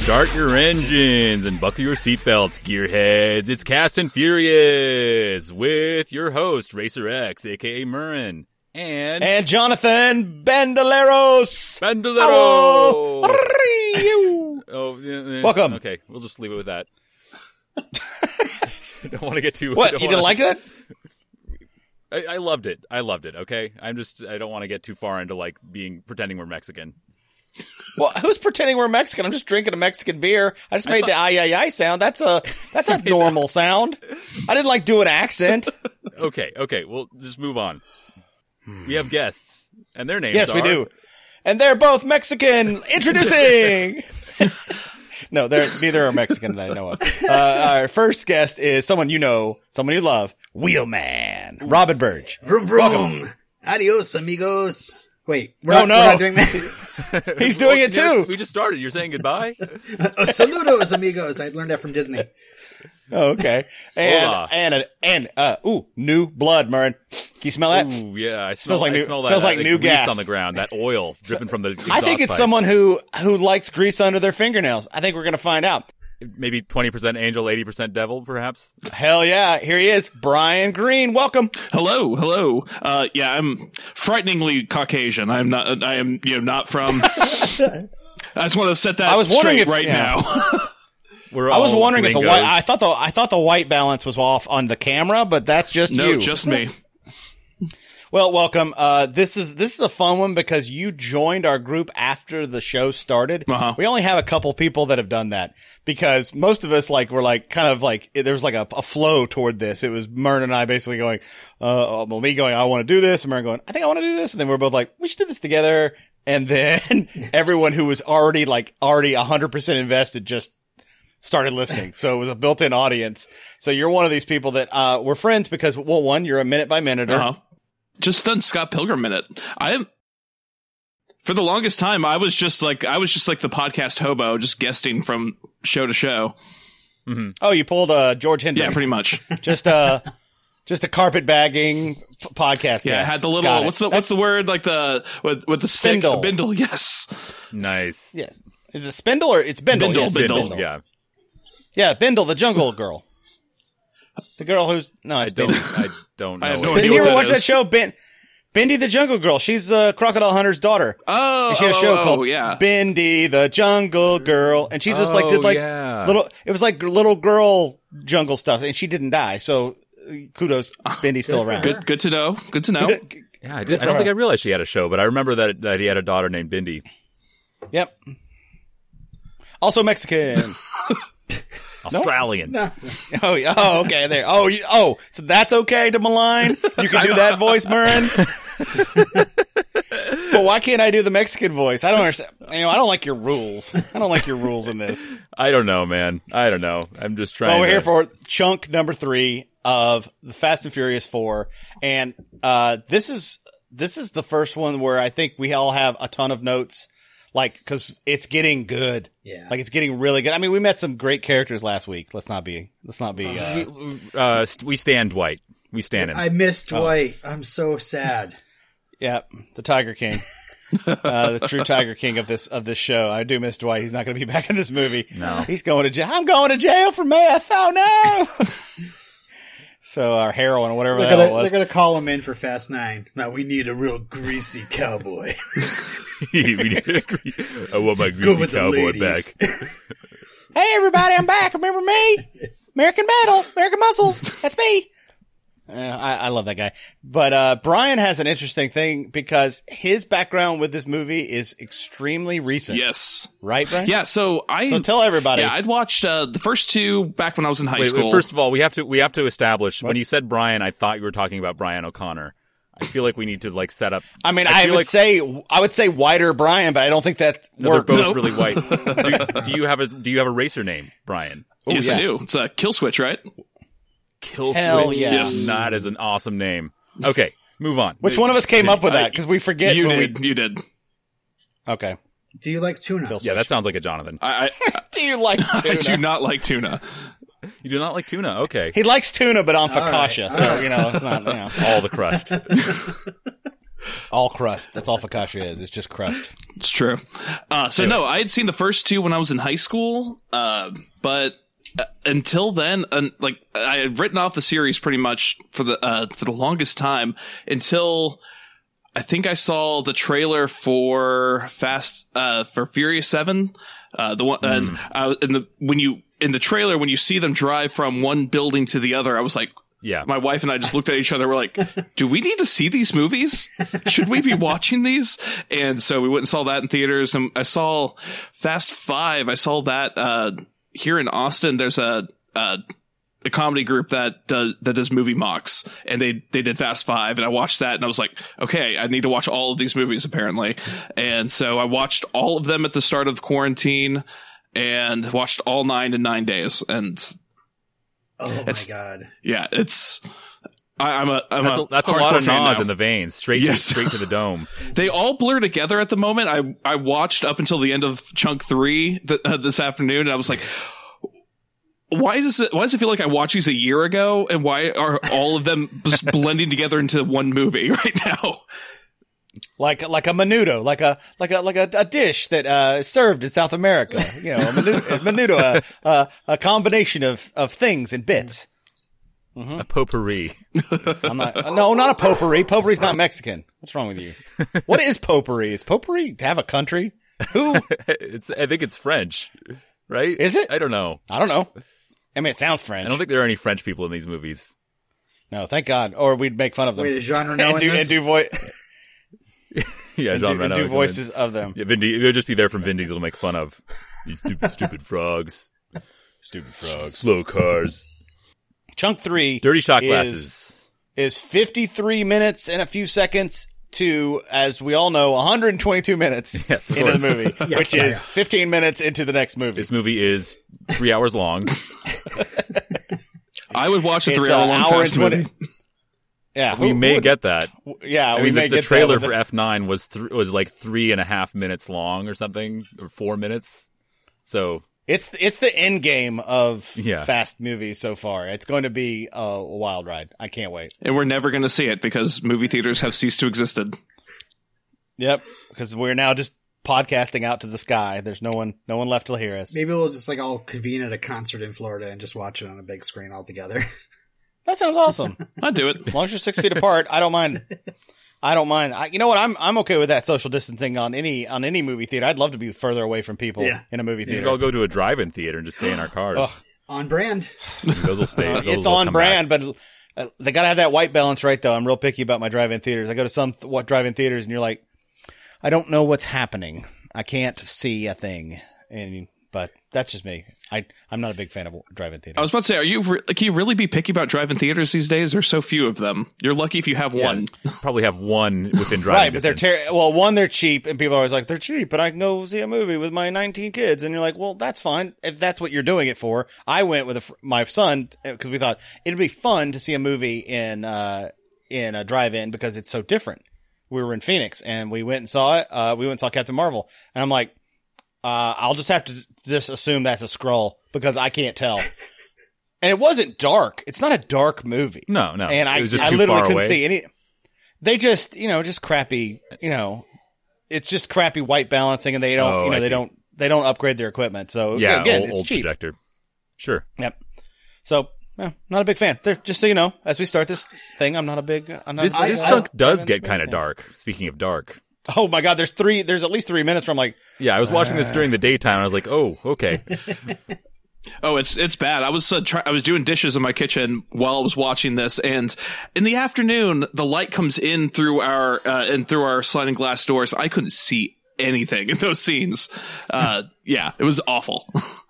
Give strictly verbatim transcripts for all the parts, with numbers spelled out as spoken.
Start your engines and buckle your seatbelts, gearheads. It's Cast and Furious with your host, Racer X, a k a. Murrin. And... And Jonathan Bandoleros. Bandolero! Oh, yeah, Welcome. Okay, we'll just leave it with that. I don't want to get too... What, you didn't wanna... like that? I, I loved it. I loved it, okay? I'm just... I don't want to get too far into, like, being... pretending we're Mexican. Well, who's pretending we're Mexican? I'm just drinking a Mexican beer. I just made I thought... the ay ay ay sound. That's a that's a normal sound. I didn't like do an accent. Okay, okay. Well, just move on. We have guests, and their names yes, are... we do. And they're both Mexican. Introducing... No, they're neither are Mexican that I know of. Uh, our first guest is someone you know, someone you love, Wheelman, Robin Burge. Vroom, vroom. Adios, amigos. Wait, we're, no, not, no. we're not doing that. He's doing it too. We just started. You're saying goodbye? uh, saludos, amigos. I learned that from Disney. Oh, okay. And, Hola. and, and, uh, ooh, new blood, Murrin. Can you smell that? Ooh, yeah. I smell, smells like I new, smell that. smells like that new grease gas on the ground. That oil dripping from the exhaust I think it's pipe. someone who, who likes grease under their fingernails. I think we're going to find out. Maybe twenty percent angel, eighty percent devil, perhaps? Hell yeah. Here he is. Brian Green. Welcome. Hello, hello. Uh, yeah, I'm frighteningly Caucasian. I'm not, I am, you know, not from, I just want to set that I was wondering straight if- right yeah. now. We're I was all wondering if the gringos. white, I thought the, I thought the white balance was off on the camera, but that's just No, you. just me. Well, welcome. Uh, this is, this is a fun one because you joined our group after the show started. Uh-huh. We only have a couple people that have done that because most of us like, were like, kind of like, there was like a, a flow toward this. It was Mern and I basically going, uh, well, me going, I want to do this. And Mern going, I think I want to do this. And then we're both like, we should do this together. And then everyone who was already like, already a hundred percent invested just started listening. So it was a built-in audience. So you're one of these people that, uh, we're friends because, well, one, you're a minute by minute. Uh-huh. Just done Scott Pilgrim minute. I am, for the longest time, I was just like, I was just like the podcast hobo, just guesting from show to show. Mm-hmm. Oh, you pulled uh, George Hendricks. Yeah, pretty much. just a, just a carpet bagging p- podcast. Yeah, guest. had the little, Got what's it. the, what's the word? Like the, with, with the Spindle. stick? Bindle, yes. Nice. Yes. Is it Spindle or it's Bindle? Bindle, Yes, Bindle. Yeah. Yeah, Bindle, the jungle girl. The girl who's, no, I it's don't, Bindi. I don't know. I have no what- Did idea you what ever that watch that is. show, Ben? Bindi the Jungle Girl. She's uh, Crocodile Hunter's daughter. Oh, And she had a oh, show oh, called yeah. Bindi the Jungle Girl, and she just like Oh, did like yeah. little. It was like little girl jungle stuff, and she didn't die. So uh, kudos, Bindi's still around. Good, good to know. Good to know. Yeah, I, did, I don't think I realized she had a show, but I remember that that he had a daughter named Bindi. Yep. Also Mexican. Australian. No. Oh, yeah. Oh, okay. There. Oh, you, oh. So that's okay to malign. You can do that voice, Murrin. But why can't I do the Mexican voice? I don't understand. You know, I don't like your rules. I don't like your rules in this. I don't know, man. I don't know. I'm just trying. Well, we're to... here for chunk number three of the Fast and Furious four, and uh, this is this is the first one where I think we all have a ton of notes, like because it's getting good. Yeah. Like it's getting really good. I mean, we met some great characters last week. Let's not be. Let's not be. Uh, We, uh, we stand Dwight. We stand him. I missed Dwight. I'm so sad. yeah, the Tiger King. uh, the true Tiger King of this of this show. I do miss Dwight. He's not going to be back in this movie. No. He's going to jail. I'm going to jail for meth. Oh no! So our heroin or whatever They're the hell it gonna, was. they're gonna call him in for Fast Nine. Now we need a real greasy cowboy. we need to agree. I want my Go greasy with the cowboy ladies. back. Hey everybody, I'm back. Remember me? American Metal, American Muscle. That's me. Uh, I, I love that guy. But uh, Brian has an interesting thing because his background with this movie is extremely recent. Yes. Right, Brian? Yeah. So I. So tell everybody. Yeah, I'd watched uh, the first two back when I was in high Wait, school. wait, first of all, we have to we have to establish when you said Brian, I thought you were talking about Brian O'Connor. I feel like we need to like set up. I mean, I I, feel would like- say I would say whiter Brian, but I don't think that No, they're works. both Nope. really white. do, do you have a Do you have a racer name, Brian? Ooh, yes, yeah. I do. It's a kill switch, right? Kill Hell Switch yeah. is not as an awesome name. Okay, move on. Which one of us came up with I- that? Because we forget You when did. we. You did. Okay. Do you like tuna? Yeah, that sounds like a Jonathan. I. I, Do you like I tuna? do not like tuna. You do not like tuna. Okay, He likes tuna, but on All right, focaccia. all So right. you know, it's not. You know. all the crust. All crust. That's all focaccia is. It's just crust. It's true. Uh, so no, I had seen the first two when I was in high school, uh, but uh, until then, uh, like I had written off the series pretty much for the uh, for the longest time until I think I saw the trailer for Fast uh, for Furious Seven. Uh, the one, Mm. and uh, in the when you in the trailer when you see them drive from one building to the other, I was like. Yeah. My wife and I just looked at each other. We're like, do we need to see these movies? Should we be watching these? And so we went and saw that in theaters. And I saw Fast Five. I saw that, uh, here in Austin. There's a, a, a comedy group that does, that does movie mocks, and they, they did Fast Five. And I watched that and I was like, okay, I need to watch all of these movies apparently. And so I watched all of them at the start of the quarantine and watched all nine in nine days. And Oh my It's- god. yeah, it's, I, I'm a, I'm That's a, a, that's a lot hardcore of fan gnaws now. in the veins, straight Yes. to, straight to the dome. They all blur together at the moment. I I watched up until the end of chunk three th- uh, this afternoon, and I was like, why does it? Why does it feel like I watched these a year ago? And why are all of them just blending together into one movie right now? Like like a menudo, like a like a like a, a dish that uh, is served in South America. You know, a menudo, a, menudo, a, a, a combination of, of things and bits. A potpourri. I'm not. No, not a potpourri. Potpourri's not Mexican. What's wrong with you? What is potpourri? Is potpourri to have a country? Who it's. I think it's French, right? is it? I don't know. I don't know. I mean, it sounds French. I don't think there are any French people in these movies. No, thank God. Or we'd make fun of them. Wait, is Jean Reno and in do, this? and do voice Yeah, and Jean do, Reno. and do would come in. voices of them. Yeah, Vin Diesel, they'll just be there from Vin Diesel to make fun of these stupid, stupid frogs, Stupid frogs. slow cars, Chunk three. dirty shot is- glasses. is fifty-three minutes and a few seconds to, as we all know, one hundred twenty-two minutes Yes, of into the course. movie, Yeah, which yeah, is yeah. fifteen minutes into the next movie. This movie is three hours long. I would watch a It's, three hour uh, long hour Fast and twenty movie. Yeah, We who- may who- get that. Yeah, I we mean, may the, the get trailer that for with F nine was th- was like three and a half minutes long or something, or four minutes. So It's it's the end game of Yeah. Fast movies so far. It's going to be a wild ride. I can't wait. And we're never going to see it because movie theaters have ceased to existed. Yep, because we're now just podcasting out to the sky. There's no one no one left to hear us. Maybe we'll just like all convene at a concert in Florida and just watch it on a big screen all together. That sounds awesome. I'd do it. As long as you're six feet apart, I don't mind. I don't mind. I, you know what? I'm I'm okay with that social distancing on any on any movie theater. I'd love to be further away from people Yeah. in a movie we could theater. all go to a drive-in theater and just stay in our cars. Ugh. On brand. Those will stay. Uh, those it's will on come brand, back. but uh, they gotta have that white balance right. Though I'm real picky about my drive-in theaters. I go to some th- what drive-in theaters, and you're like, I don't know what's happening. I can't see a thing, and but that's just me. I I'm not a big fan of drive-in I theaters. was about to say, are you re- can you really be picky about drive-in theaters these days? There's so few of them. You're lucky if you have Yeah, one. probably have one within driving Right, but they're distance. ter- well. One, they're cheap, and people are always like, they're cheap, but I can go see a movie with my nineteen kids, and you're like, well, that's fine if that's what you're doing it for. I went with a, fr- my son because we thought it'd be fun to see a movie in uh in a drive-in because it's so different. We were in Phoenix, and we went and saw it. Uh, we went and saw Captain Marvel, and I'm like, uh, I'll just have to just assume that's a Skrull because I can't tell. And it wasn't dark. It's not a dark movie. No, no. And I, it was just I too literally far couldn't away. see any. They just, you know, just crappy, you know, it's just crappy white balancing, and they don't, Oh, you know, I they see. don't, they don't upgrade their equipment. So Yeah, again, old, it's old cheap. projector. Sure. Yep. So, yeah, not a big fan. They're, just so you know, as we start this thing, I'm not a big. I'm not This, a big this I- chunk I- does I'm get not a kind of big fan. dark. Speaking of dark. Oh my God, there's three. There's at least three minutes where I'm like, Yeah, I was watching this during the daytime. And I was like, oh, okay. Oh, it's it's bad. I was uh, try- I was doing dishes in my kitchen while I was watching this, and in the afternoon, the light comes in through our uh, and through our sliding glass doors. I couldn't see anything in those scenes. Uh, yeah, it was awful.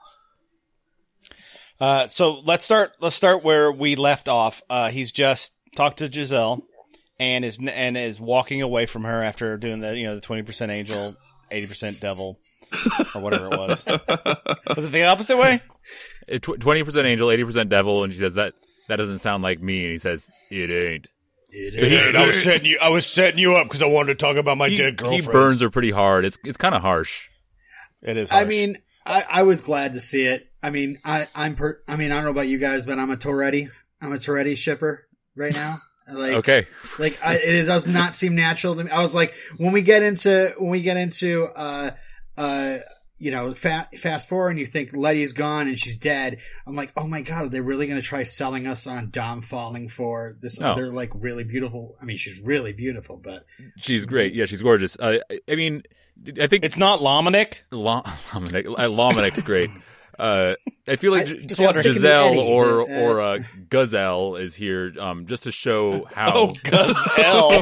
uh, so let's start. Let's start where we left off. Uh, he's just talked to Giselle, and is and is walking away from her after doing the you know the twenty percent angel, eighty percent devil, or whatever it was. Was it the opposite way? twenty percent angel, eighty percent devil. And she says, that that doesn't sound like me. And he says, it ain't. It So he- is. I was setting you. I was setting you up because I wanted to talk about my He, dead he girlfriend. burns her pretty hard. It's it's kind of harsh. It is. I harsh. mean, I, I was glad to see it. I mean, I, I'm per, I mean, I don't know about you guys, but I'm a Toretti. I'm a Toretti shipper right now. Like, Okay. like I, it does not seem natural to me. I was like, when we get into when we get into uh uh you know fa- fast forward and you think Letty's gone and she's dead. I'm like, oh my god, are they really going to try selling us on Dom falling for this No. other like really beautiful? I mean, she's really beautiful, but She's great. Yeah, she's gorgeous. Uh, I I mean, I think It's not Lominic. Lo- Lominic, uh, Lominic's great. Uh, I feel like I- G- see, I was thinking of Giselle Eddie, or but, uh, or uh, Gazelle is here um, just to show how. Oh, Gazelle.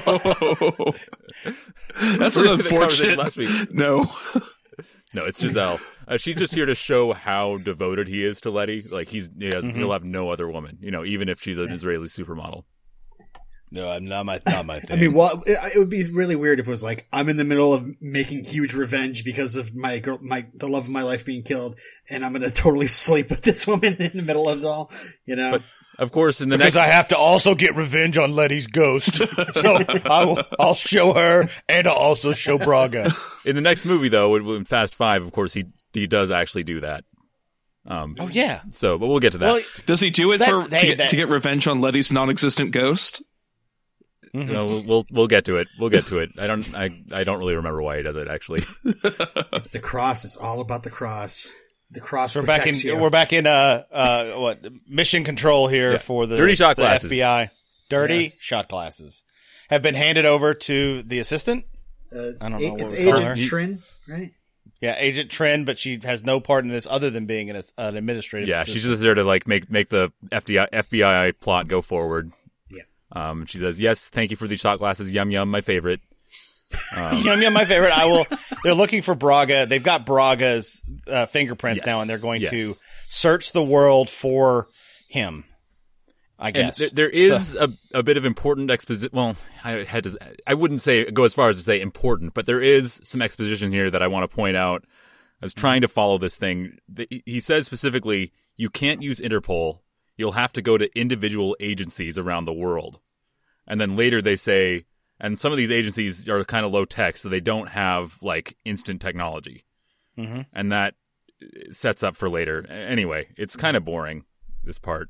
That's We an were having a conversation unfortunate. last week. No. No, it's Giselle. Uh, she's just here to show how devoted he is to Letty. Like he's he has, Mm-hmm. he'll have no other woman. You know, even if she's an Israeli supermodel. No, I'm not my not my I thing. mean, well, it, it would be really weird if it was like I'm in the middle of making huge revenge because of my girl, my the love of my life being killed, and I'm going to totally sleep with this woman in the middle of it all. You know, But of course, in the because next I have to also get revenge on Letty's ghost, so I will, I'll show her, and I'll also show Braga. in the next movie though, in in Fast Five, of course he he does actually do that. Um, Oh yeah. so, but we'll get to that. Well, Does he do it That- for hey, to, get, that- to get revenge on Letty's non-existent ghost? No, we'll, we'll we'll get to it. We'll get to it. I don't I I don't really remember why he does it actually. it's the cross. It's all about the cross. The cross. we're back in protects you. we're back in uh uh what mission control here Yeah. for the Dirty shot the glasses. F B I. Dirty Yes. shot glasses have been handed over to the assistant. Uh, I don't know what it's we call Agent her. Trin, right? Yeah, Agent Trin, but she has no part in this other than being an, an administrative Yeah, assistant. she's just there to like make make the F B I F B I plot go forward. Yeah. Um, she says, "Yes, thank you for these shot glasses. Yum yum, my favorite." Um, Yum Yum, my favorite. I will. They're looking for Braga. They've got Braga's uh, fingerprints Yes, now, and they're going yes. to search the world for him. I and guess th- there is a, a bit of important exposition. Well, I had to. I wouldn't say go as far as to say important, but there is some exposition here that I want to point out. I was trying to follow this thing. The- He says specifically, "You can't use Interpol. You'll have to go to individual agencies around the world." And then later they say, and some of these agencies are kind of low tech, so they don't have like instant technology. Mm-hmm. And that sets up for later. Anyway, it's kind of boring, this part.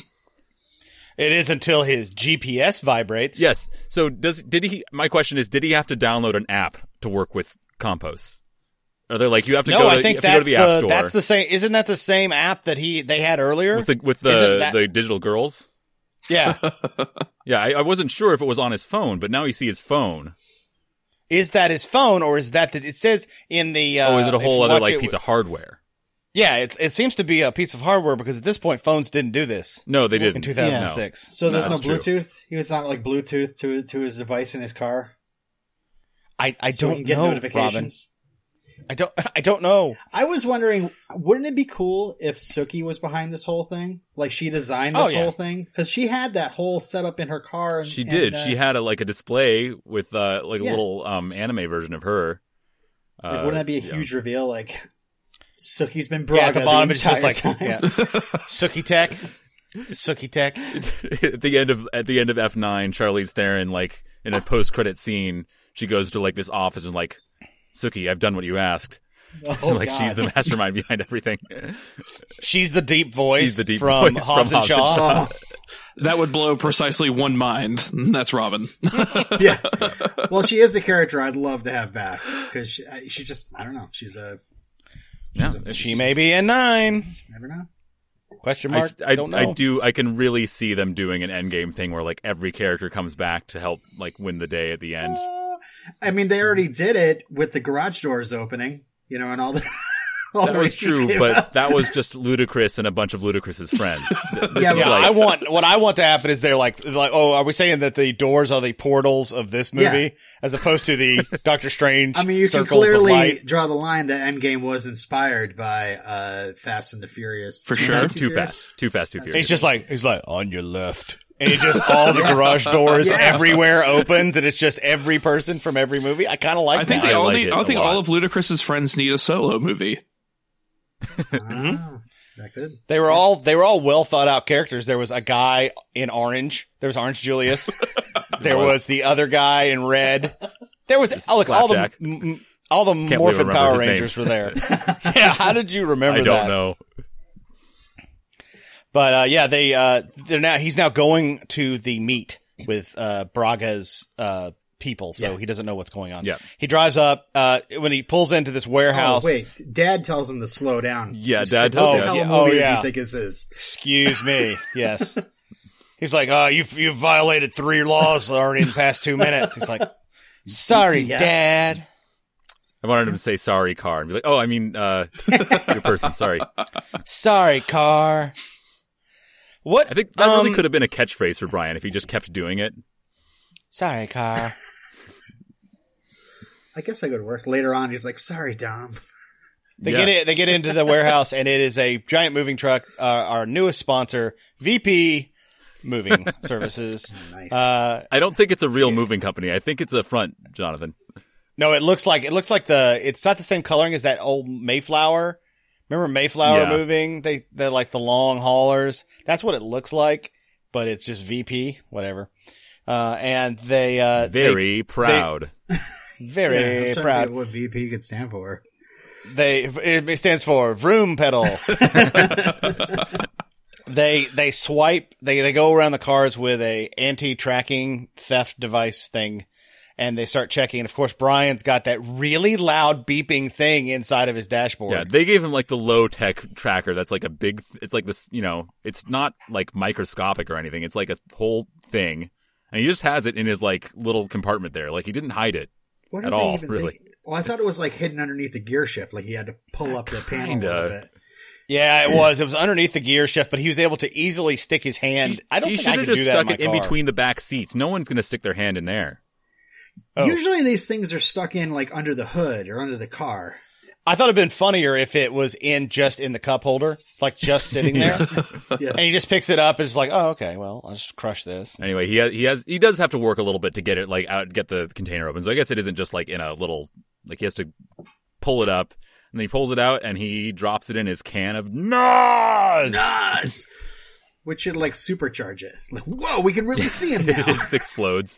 It is until his G P S vibrates. Yes. So does did he? My question is, did he have to download an app to work with Compost? Are they like you have to No, go? To, I think you have to go that's to the, App the Store that's the same. Isn't that the same app that he they had earlier? with the with Isn't the that- the digital girls. Yeah. Yeah, I, I wasn't sure if it was on his phone, but now you see his phone. Is that his phone, or is that the, it says in the? Uh, oh, is it a if whole you other watch like it- piece of hardware? Yeah, it it seems to be a piece of hardware because at this point phones didn't do this No, they in didn't. two thousand six. So there's No, no, that's true. Bluetooth. He was not like Bluetooth to to his device in his car. I I so he don't can get know, notifications. Robin. I don't I don't know. I was wondering, wouldn't it be cool if Suki was behind this whole thing? Like she designed this Oh, yeah. whole thing because she had that whole setup in her car. And, She and, did. uh, She had a like a display with uh, like a Yeah. little um, anime version of her. Uh, Like, wouldn't that be a yeah. huge reveal? Like Suki's been Yeah, Braga at the bottom the it's just entire like time. yeah. Suki Tech. Suki Tech. at the end of at the end of F nine, Charlize Theron, like in a post credit scene, she goes to like this office and like, Suki, I've done what you asked. Oh, like God. she's the mastermind behind everything. She's the deep voice She's the deep from voice Hobbs from and Hobbs and Shaw. Oh, That would blow precisely one mind. That's Robin. yeah. Well, she is a character I'd love to have back because she, I- she just I don't know. She's a Yeah, a- She may be in nine. never know. Question I, mark. I, don't know. I do. I can really see them doing an endgame thing where like every character comes back to help like win the day at the end. I mean, they already did it with the garage doors opening, you know, and all the. all That the was races true, came but out. that was just Ludacris and a bunch of Ludacris's friends. Th- This Yeah, is Yeah, like, I want what I want to happen is they're like like oh are we saying that the doors are the portals of this movie Yeah. as opposed to the Doctor Strange I mean, you can circles of clearly light? draw the line that Endgame was inspired by uh, Fast and the Furious. For Too sure. Fast, too Furious? fast, too fast, too He's furious. just like he's like on your left. And it just all the garage doors Yeah. everywhere opens and it's just every person from every movie. I kind of like I think that. they I all like need, it I a think lot. all of Ludacris's friends need a solo movie. Ah, that could. They were all they were all well thought out characters. There was a guy in orange. There was Orange Julius. There was. was the other guy in red. There was oh, look, all the Slapjack. m- m- all the believe I Morphin remember Power his name. Rangers were there. Yeah, how did you remember I don't that? know. But uh, yeah, they uh, they're now he's now going to the meet with uh, Braga's uh, people, so Yeah. he doesn't know what's going on. Yeah. He drives up uh, when he pulls into this warehouse. Oh, wait, Dad tells him to slow down. Yeah, He's Dad like, told what him. the hell Oh, of yeah. movie Oh, does yeah. he think this is? Excuse me. Yes. He's like, uh, you've, you've violated three laws already in the past two minutes. He's like, sorry, Yeah. Dad. I wanted him to say sorry, car, and be like, oh, I mean, uh, your person, sorry. Sorry, car. What? I think that really um, could have been a catchphrase for Brian if he just kept doing it. Sorry, car. I guess I go to work later on. He's like, sorry, Dom. They Yeah. get it. They get into the warehouse, and it is a giant moving truck. Uh, our newest sponsor, V P Moving Services. Nice. Uh, I don't think it's a real moving company. I think it's a front, Jonathan. no, it looks like it looks like the. It's not the same coloring as that old Mayflower. Remember Mayflower Yeah. moving? They they're like the long haulers. That's what it looks like, but it's just V P, whatever. Uh, and they uh, Very proud. they, yeah, I very was trying to proud. think of what V P could stand for. They it stands for vroom pedal. they they swipe. They they go around the cars with a anti-tracking theft device thing, and they start checking. And of course, Brian's got that really loud beeping thing inside of his dashboard. Yeah, they gave him like the low tech tracker. That's like a big. It's like this. You know, it's not like microscopic or anything. It's like a whole thing, and he just has it in his like little compartment there. Like he didn't hide it. What At did they all, even really. think? Well, I thought it was like hidden underneath the gear shift. Like he had to pull up the panel a Kinda. little bit. Yeah, it was. It was underneath the gear shift, but he was able to easily stick his hand. I don't He think I should could have do just that in stuck my it in car. between the back seats. No one's gonna stick their hand in there. Oh. Usually these things are stuck in like under the hood or under the car. I thought it'd been funnier if it was in just in the cup holder, like just sitting there, Yeah. and he just picks it up and is like, "Oh, okay, well, I'll just crush this." Anyway, he has, he has he does have to work a little bit to get it like out, get the container open. So I guess it isn't just like in a little like he has to pull it up, and then he pulls it out and he drops it in his can of Nas. Nice. Which should like supercharge it. Like, whoa, we can really see him now. It just explodes.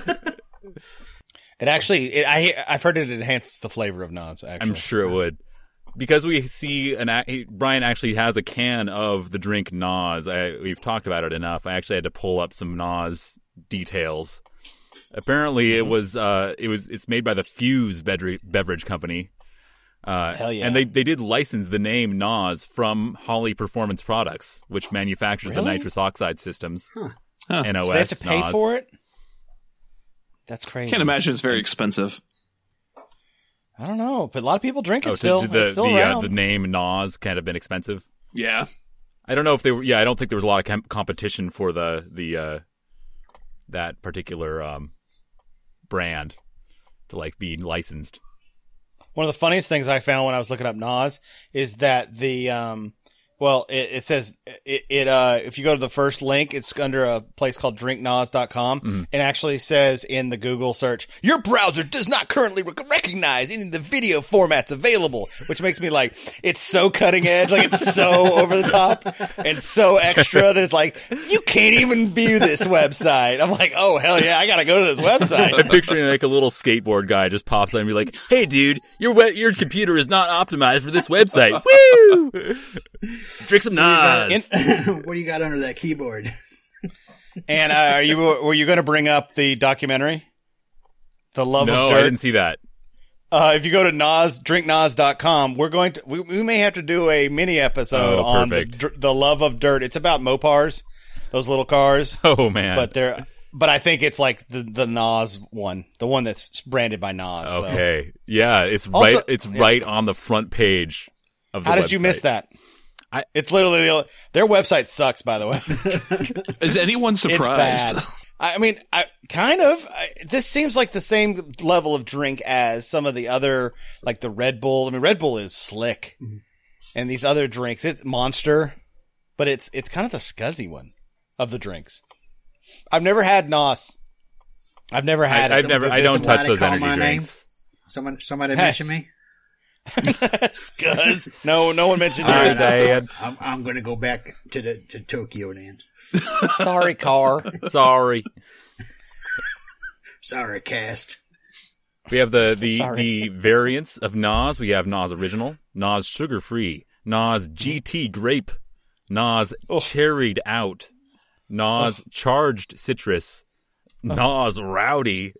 It actually, it, I I've heard it enhances the flavor of Nas. Actually, I'm sure it would. Because we see an he, Brian actually has a can of the drink Nas. I, we've talked about it enough. I actually had to pull up some Nas details. Apparently, it was uh, it was it's made by the Fuse Bedri- Beverage Company. Uh, Hell yeah. And they they did license the name Nas from Holley Performance Products, which manufactures the Really? nitrous oxide systems. Huh. Huh. N O S. So they have to pay Nas. for it. That's crazy. Can't imagine it's very expensive. I don't know, but a lot of people drink it Oh, still. to, to the it's still the, uh, around. the name Nas kind of been expensive. Yeah. I don't know if they were. Yeah, I don't think there was a lot of com- competition for the the uh, that particular um, brand to like be licensed. One of the funniest things I found when I was looking up Nas is that the um well it, it says it, it uh if you go to the first link it's under a place called drink nas dot com Mm-hmm. and actually says in the Google search your browser does not currently rec- recognize any of the video formats available, which makes me like it's so cutting edge, like it's so over the top and so extra that it's like you can't even view this website. I'm like, oh hell yeah, I gotta go to this I'm website. picturing like a little skateboard guy just pops up and be like, "Hey, dude, your we- your computer is not optimized for this website. Woo! Drink some Nas." In- What do you got under that keyboard? And uh, are you were you going to bring up the documentary, The Love no, of Dirt? I didn't see that. Uh, if you go to Nas, drink nas dot com, we're going to we, we may have to do a mini episode Oh, on the, perfect. dr- the Love of Dirt. It's about Mopars, those little cars, Oh man. but they're but I think it's like the the Nas one, the one that's branded by Nas. so. okay. Yeah, it's Also- right. It's yeah. right on the front page of the How did you website. miss that? I- it's literally the, their website sucks. By the way, Is anyone it's surprised? bad. I mean, I kind of. I, this seems like the same level of drink as some of the other, like the Red Bull. I mean, Red Bull is slick, Mhm. and these other drinks, it's Monster, but it's it's kind of the scuzzy one of the drinks. I've never had Nos. I've never had I, I've it. never. I Did don't touch somebody those call energy my name? drinks. Someone, somebody Yes. mention me. Scuzz. No, no one mentioned All you. right, Dad. I'm, I'm going to go back to the to Tokyo then. Sorry, car. Sorry. Sorry, cast. We have the the, Sorry. the variants of Nas. We have Nas Original, Nas Sugar Free, Nas G T Grape, Nas Oh. Cherried Out, Nas Charged Citrus, Nas Rowdy.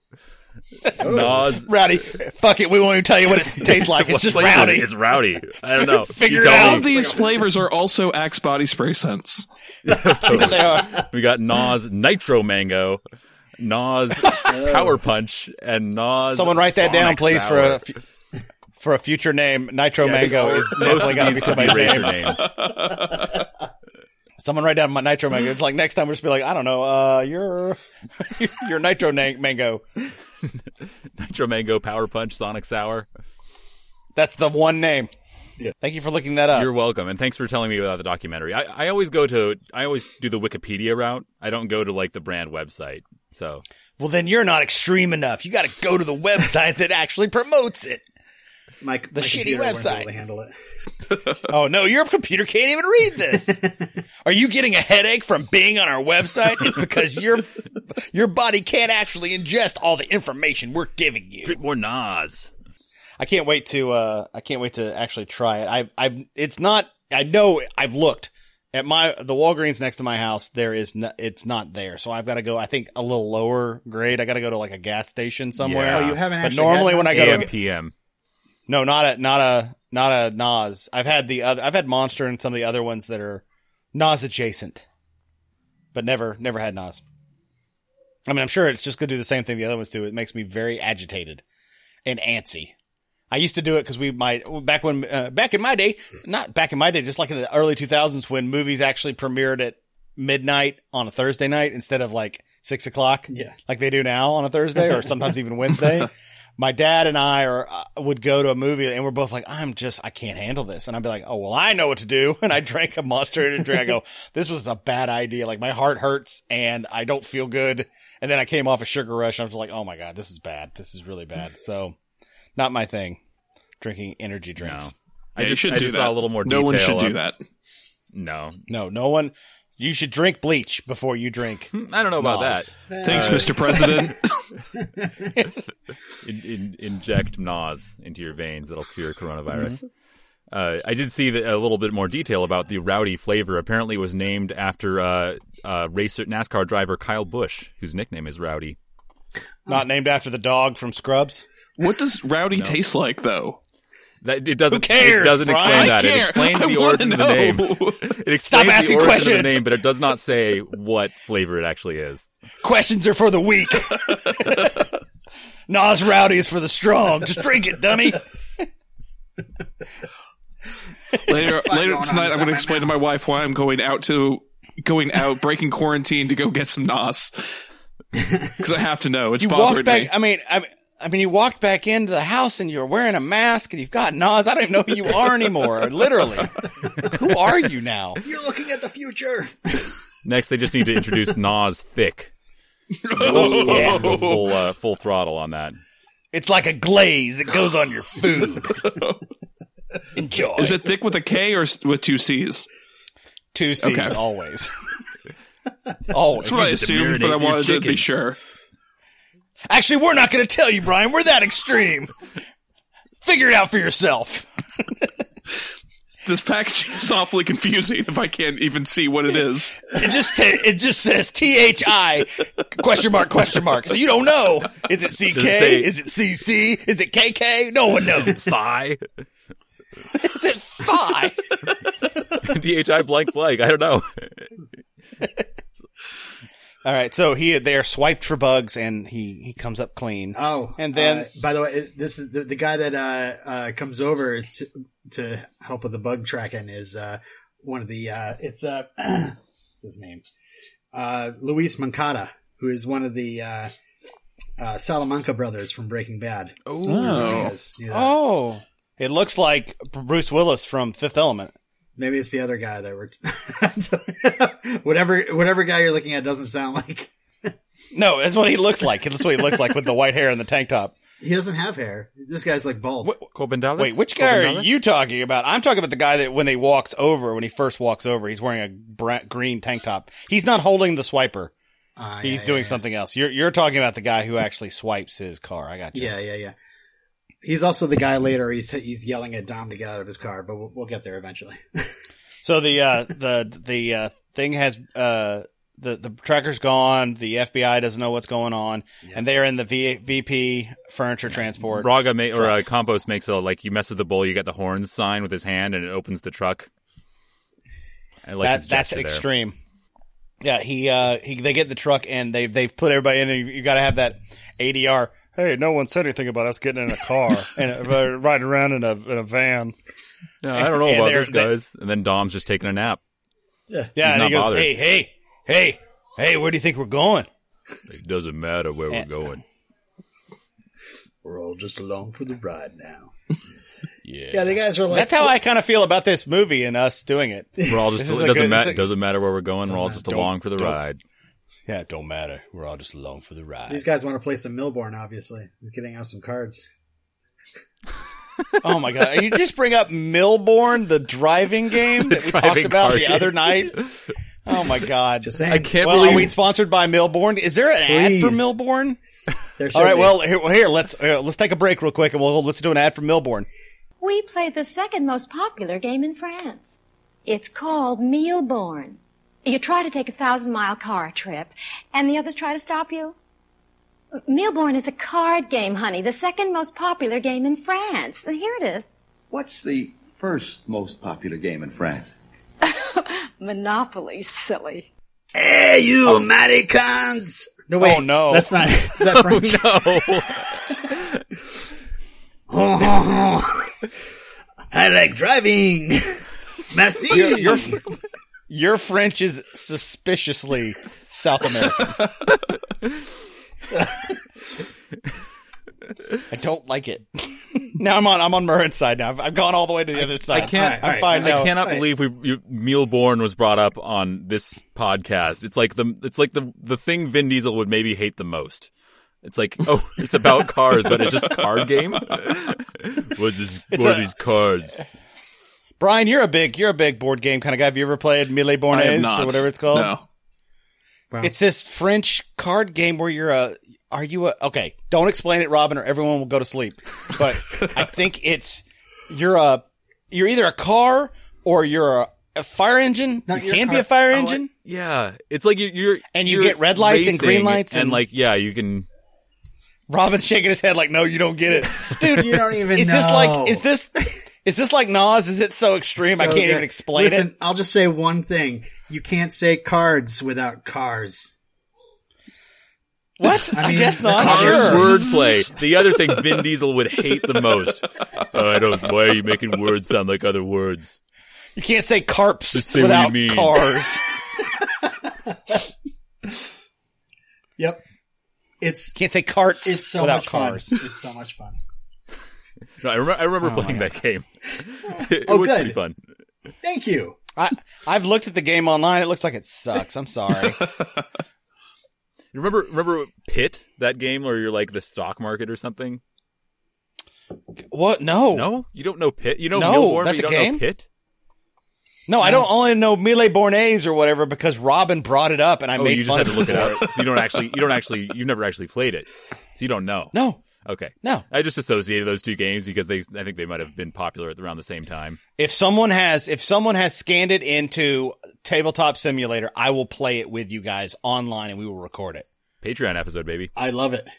Nas Rowdy. Fuck it. We won't even tell you what it tastes like. It's just flavor rowdy. It's rowdy. I don't know. Figure You it tell out. All me. of these flavors are also Axe body spray scents. Totally. They are. We got Nas Nitro Mango, Nas Power Punch, and Nas. Someone write that down, Sonic please, for Sour. a fu- for a future name. Nitro Yeah, Mango these- is most definitely of got to be these could be somebody's racer name. names. Someone write down my Nitro Mango. It's like next time we'll just be like, I don't know, uh, you're you're Nitro Na- Mango. Nitro Mango, Power Punch, Sonic Sour. That's the one name. Yeah. Thank you for looking that up. You're welcome, and thanks for telling me about the documentary. I, I always go to, I always do the Wikipedia route. I don't go to like the brand website. So Well, then you're not extreme enough. You got to go to the website that actually promotes it. My, The my shitty computer wouldn't be website. able to handle it. Oh no, your computer can't even read this. Are you getting a headache from being on our website? It's because your your body can't actually ingest all the information we're giving you. drink more Nas. I can't wait to uh I can't wait to actually try it. I I it's not I know I've looked at my the Walgreens next to my house. There is no, it's not there. So I've got to go I think a little lower grade. I got to go to like a gas station somewhere. Yeah. Oh, you haven't But actually normally had when I Nas go yet? to A M P M. No, not a not a not a Nas. I've had the other I've had Monster and some of the other ones that are Nas adjacent. But never never had Nas. I mean, I'm sure it's just going to do the same thing the other ones do. It makes me very agitated and antsy. I used to do it because we might back when uh, back in my day, not back in my day, just like in the early two thousands when movies actually premiered at midnight on a Thursday night instead of like six o'clock, Yeah. like they do now on a Thursday or sometimes even Wednesday. My dad and I are uh, would go to a movie and we're both like, I'm just I can't handle this, and I'd be like, oh well, I know what to do, and I drank a Monster and a drink. I go, this was a bad idea. Like my heart hurts and I don't feel good, and then I came off a sugar rush. And I was like, oh my god, this is bad. This is really bad. So. Not my thing. Drinking energy drinks. No. Yeah, I just, you should I do just that. saw a little more No detail. one should do of- that. No. No, no one. You should drink bleach before you drink. I don't know about Nas. that. Thanks, Uh, Mister President. In, in, inject Nas into your veins. That'll cure coronavirus. Uh, I did see the, a little bit more detail about the rowdy flavor. Apparently, it was named after uh, uh, racer NASCAR driver Kyle Busch, whose nickname is Rowdy. Not named after the dog from Scrubs. What does rowdy taste like, though? That it doesn't. Who cares, It doesn't Brian? explain I that. It care. explains I the wanna origin of the name. know. It explains Stop the asking origin questions. of the name, but it does not say what flavor it actually is. Questions are for the weak. Nas Rowdy is for the strong. Just drink it, dummy. Later, Fight later going on tonight, I'm inside going to my explain to mouth. my wife why I'm going out to going out, breaking quarantine to go get some Nos. Because I have to know. It's You walked bothering back. me. I mean, I mean, I mean, you walked back into the house and you're wearing a mask and you've got Nas. I don't even know who you are anymore. Literally, who are you now? You're looking at the future. Next, they just need to introduce Nas Thick. Oh, yeah. Go full uh, full throttle on that. It's like a glaze that goes on your food. Enjoy. Is it thick with a K or s- with two C's? two C's Okay. always? Always. That's what I Use it to assumed, but I marinate your wanted to be chicken. sure. Actually, we're not going to tell you, Brian. We're that extreme. Figure it out for yourself. This packaging is awfully confusing if I can't even see what it is. It just ta- it just says T H I question mark question mark. So you don't know. Is it C Does it K? say- Is it C C? Is it K K? No one knows. Psi. Is it Phi? D H I blank blank. I don't know. All right. So he they are swiped for bugs, and he he comes up clean. Oh, And then- uh, by the way, it- this is the, the guy that uh, uh, comes over to to help with the bug tracking is uh, one of the. Uh, it's uh, what's his name? Uh, Luis Moncada, who is one of the uh, uh, Salamanca brothers from Breaking Bad. Oh. He is- yeah. Oh, it looks like Bruce Willis from Fifth Element. Maybe it's the other guy that we're. whatever whatever guy you're looking at doesn't sound like. No, that's what he looks like. That's what he looks like with the white hair and the tank top. He doesn't have hair. This guy's like bald. What- Corbin Wait, which guy are you talking about? I'm talking about the guy that when he walks over, when he first walks over, he's wearing a bra- green tank top. He's not holding the swiper. Uh, He's yeah, doing yeah, something else. You're you're talking about the guy who actually swipes his car. I got you. Yeah, yeah, yeah. He's also the guy later. He's he's yelling at Dom to get out of his car, but we'll, we'll get there eventually. So the uh, the the uh, thing has uh, the, the tracker's gone. The F B I doesn't know what's going on, yeah. and they're in the v, VP furniture yeah. transport. Braga ma- or uh, Campos makes a like you mess with the bull, you get the horns sign with his hand, and it opens the truck. I like that, that's extreme. There. Yeah, he uh he they get in the truck and they they've put everybody in. And you, you got to have that A D R. Hey, no one said anything about us getting in a car and uh, riding around in a in a van. No, I don't know and about those guys. And then Dom's just taking a nap. Yeah, yeah. And he goes, bothered. "Hey, hey, hey, hey, where do you think we're going?" It doesn't matter where and, we're going. We're all just along for the ride now. Yeah, yeah. The guys are like. That's how I kind of feel about this movie and us doing it. We're all just. It doesn't, like a, ma- like, doesn't matter where we're going. We're all just along for the ride. Yeah, it don't matter. We're all just along for the ride. These guys want to play some Milborn, obviously. He's getting out some cards. Oh my god! You just bring up Milborn, the driving game that we talked about the game. Other night. Oh my god! Just saying. I can't well, believe. Are we sponsored by Milborn? Is there an Please. ad for Milborn? All right. Be. Well, here, here let's here, let's take a break real quick, and we'll let's do an ad for Milborn. We played the second most popular game in France. It's called Milborn. You try to take a thousand-mile car trip, and the others try to stop you. Milborn is a card game, honey, the second most popular game in France. Here it is. What's the first most popular game in France? Monopoly, silly. Hey, you oh. Americans! No, wait. Oh, no. That's not... Is that French? Oh, no. oh, I like driving. Merci. Your, your, your French is suspiciously South American. I don't like it. Now I'm on. I'm on Murren's side now. I've, I've gone all the way to the I, other side. I can't. I'm fine I now. cannot right. believe we you, Mealborn was brought up on this podcast. It's like the. It's like the the thing Vin Diesel would maybe hate the most. It's like, oh, it's about cars, but it's just a card game. What's this? What are these cards? Brian, you're a big you're a big board game kind of guy. Have you ever played Mille Bornés or whatever it's called? No. Wow. It's this French card game where you're a. Are you a okay? Don't explain it, Robin, or everyone will go to sleep. But I think it's you're a you're either a car or you're a, a fire engine. Not you can car. be a fire Oh, engine. I, yeah, it's like you're, you're and you you're get red lights and green lights and, and like yeah, you can. Robin's shaking his head like, no, you don't get it, dude. You don't even. Is know. this like? Is this? Is this like Nas? Is it so extreme? So I can't good. even explain Listen, it. I'll just say one thing: you can't say cards without cars. What? I, I mean, guess not. Cars. Sure. Wordplay. The other thing Vin Diesel would hate the most. Oh, I don't. Why are you making words sound like other words? You can't say carps say without what you mean. cars. Yep. It's Can't say carts it's so without much cars. fun. It's so much fun. No, I remember, I remember Oh, playing my that game. It, Oh, was good. pretty fun. Thank you. I I've looked at the game online. It looks like it sucks. I'm sorry. You remember remember Pit, that game where you're like the stock market or something? What? No. No, you don't know Pit. You know No, Milborn, that's but a you don't game? know Pit. No, I don't only know Mille Bornés or whatever because Robin brought it up and I Oh, made you just fun had to of look it for up. So you don't actually, you don't actually, you've never actually played it, so you don't know. No, Okay. no. I just associated those two games because they, I think they might have been popular at around the same time. If someone has, if someone has scanned it into Tabletop Simulator, I will play it with you guys online and we will record it. Patreon episode, baby. I love it.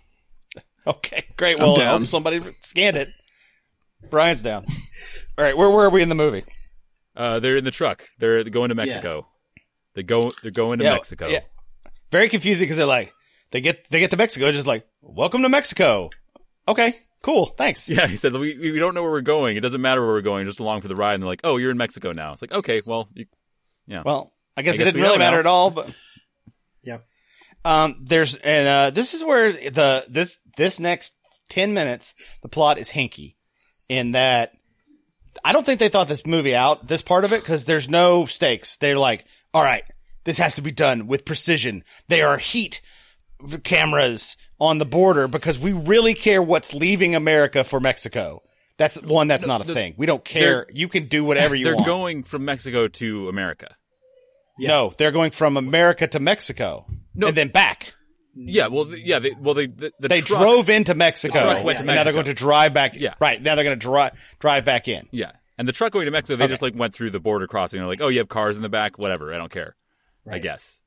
Okay, great. Well, I down. hope somebody scanned it. Brian's down. All right, where where are we in the movie? Uh, they're in the truck. They're going to Mexico. They go. They're going to Yeah, Mexico. yeah. Very confusing because they're like, they get they get to Mexico, just like, welcome to Mexico. Okay, cool, thanks. Yeah, he said we we don't know where we're going. It doesn't matter where we're going. Just along for the ride. And they're like, oh, you're in Mexico now. It's like, okay, well, you, yeah. Well, I guess, I it guess didn't we really know matter now. at all, but Yep. um, there's and uh, this is where the this this next ten minutes the plot is hinky, in that I don't think they thought this movie out, this part of it, because there's no stakes. They're like, all right, this has to be done with precision. There are heat cameras on the border because we really care what's leaving America for Mexico. That's one that's No, not a the- thing. We don't care. You can do whatever you they're want. going from Mexico to America. No, they're going from America to Mexico No. and then back. Yeah, well, th- yeah, they, well, they the, the They truck, drove into Mexico. The truck went to and now they're Mexico. going to drive back. Yeah. Right. Now they're going to drive drive back in. Yeah, and the truck going to Mexico, they Okay. just like went through the border crossing. They're like, oh, you have cars in the back, whatever. I don't care. I Right. guess.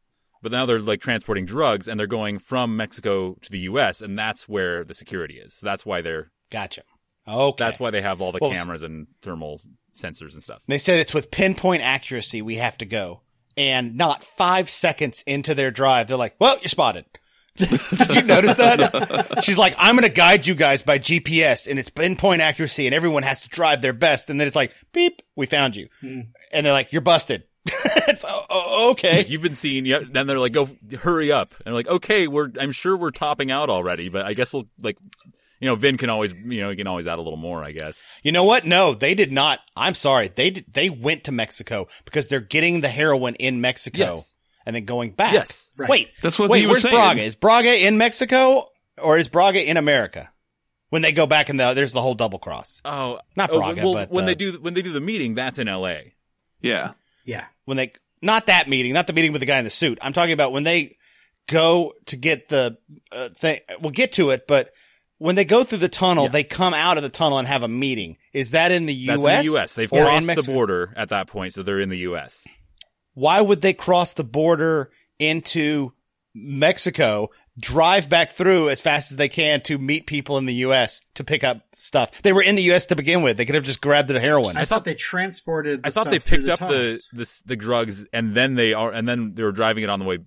But now they're like transporting drugs, and they're going from Mexico to the U S, and that's where the security is. So that's why they're Gotcha. Okay. that's why they have all the Well, cameras and thermal sensors and stuff. They said it's with pinpoint accuracy we have to go. And not five seconds into their drive, they're like, well, you're spotted. Did you notice that? She's like, I'm going to guide you guys by G P S, and it's pinpoint accuracy, and everyone has to drive their best. And then it's like, beep, we found you. Mm. And they're like, you're busted. It's oh, oh, okay. You've been seen. Yeah. Then they're like, go hurry up. And they're like, okay, we're, I'm sure we're topping out already, but I guess we'll like, you know, Vin can always, you know, he can always add a little more, I guess. You know what? No, they did not. I'm sorry. They did, they went to Mexico because they're getting the heroin in Mexico Yes. and then going back. Yes. Right. Wait, That's what wait, he was where's saying. Braga? Is Braga in Mexico or is Braga in America? When they go back and the, there's the whole double cross. Oh, Not oh, Braga, well, but when the- they do, when they do the meeting, that's in L A. Yeah. Yeah. When they, not that meeting, not the meeting with the guy in the suit. I'm talking about when they go to get the uh, thing. We'll get to it, but when they go through the tunnel, Yeah. they come out of the tunnel and have a meeting. Is that in the That's U S? in the U S. They've or in crossed the Mexico? border at that point, so they're in the U S. Why would they cross the border into Mexico, drive back through as fast as they can to meet people in the U S to pick up stuff? They were in the U S to begin with. They could have just grabbed the heroin. I thought they transported. The I thought stuff they through picked the up the, tunnels. the the drugs and then they are and then they were driving it on the way.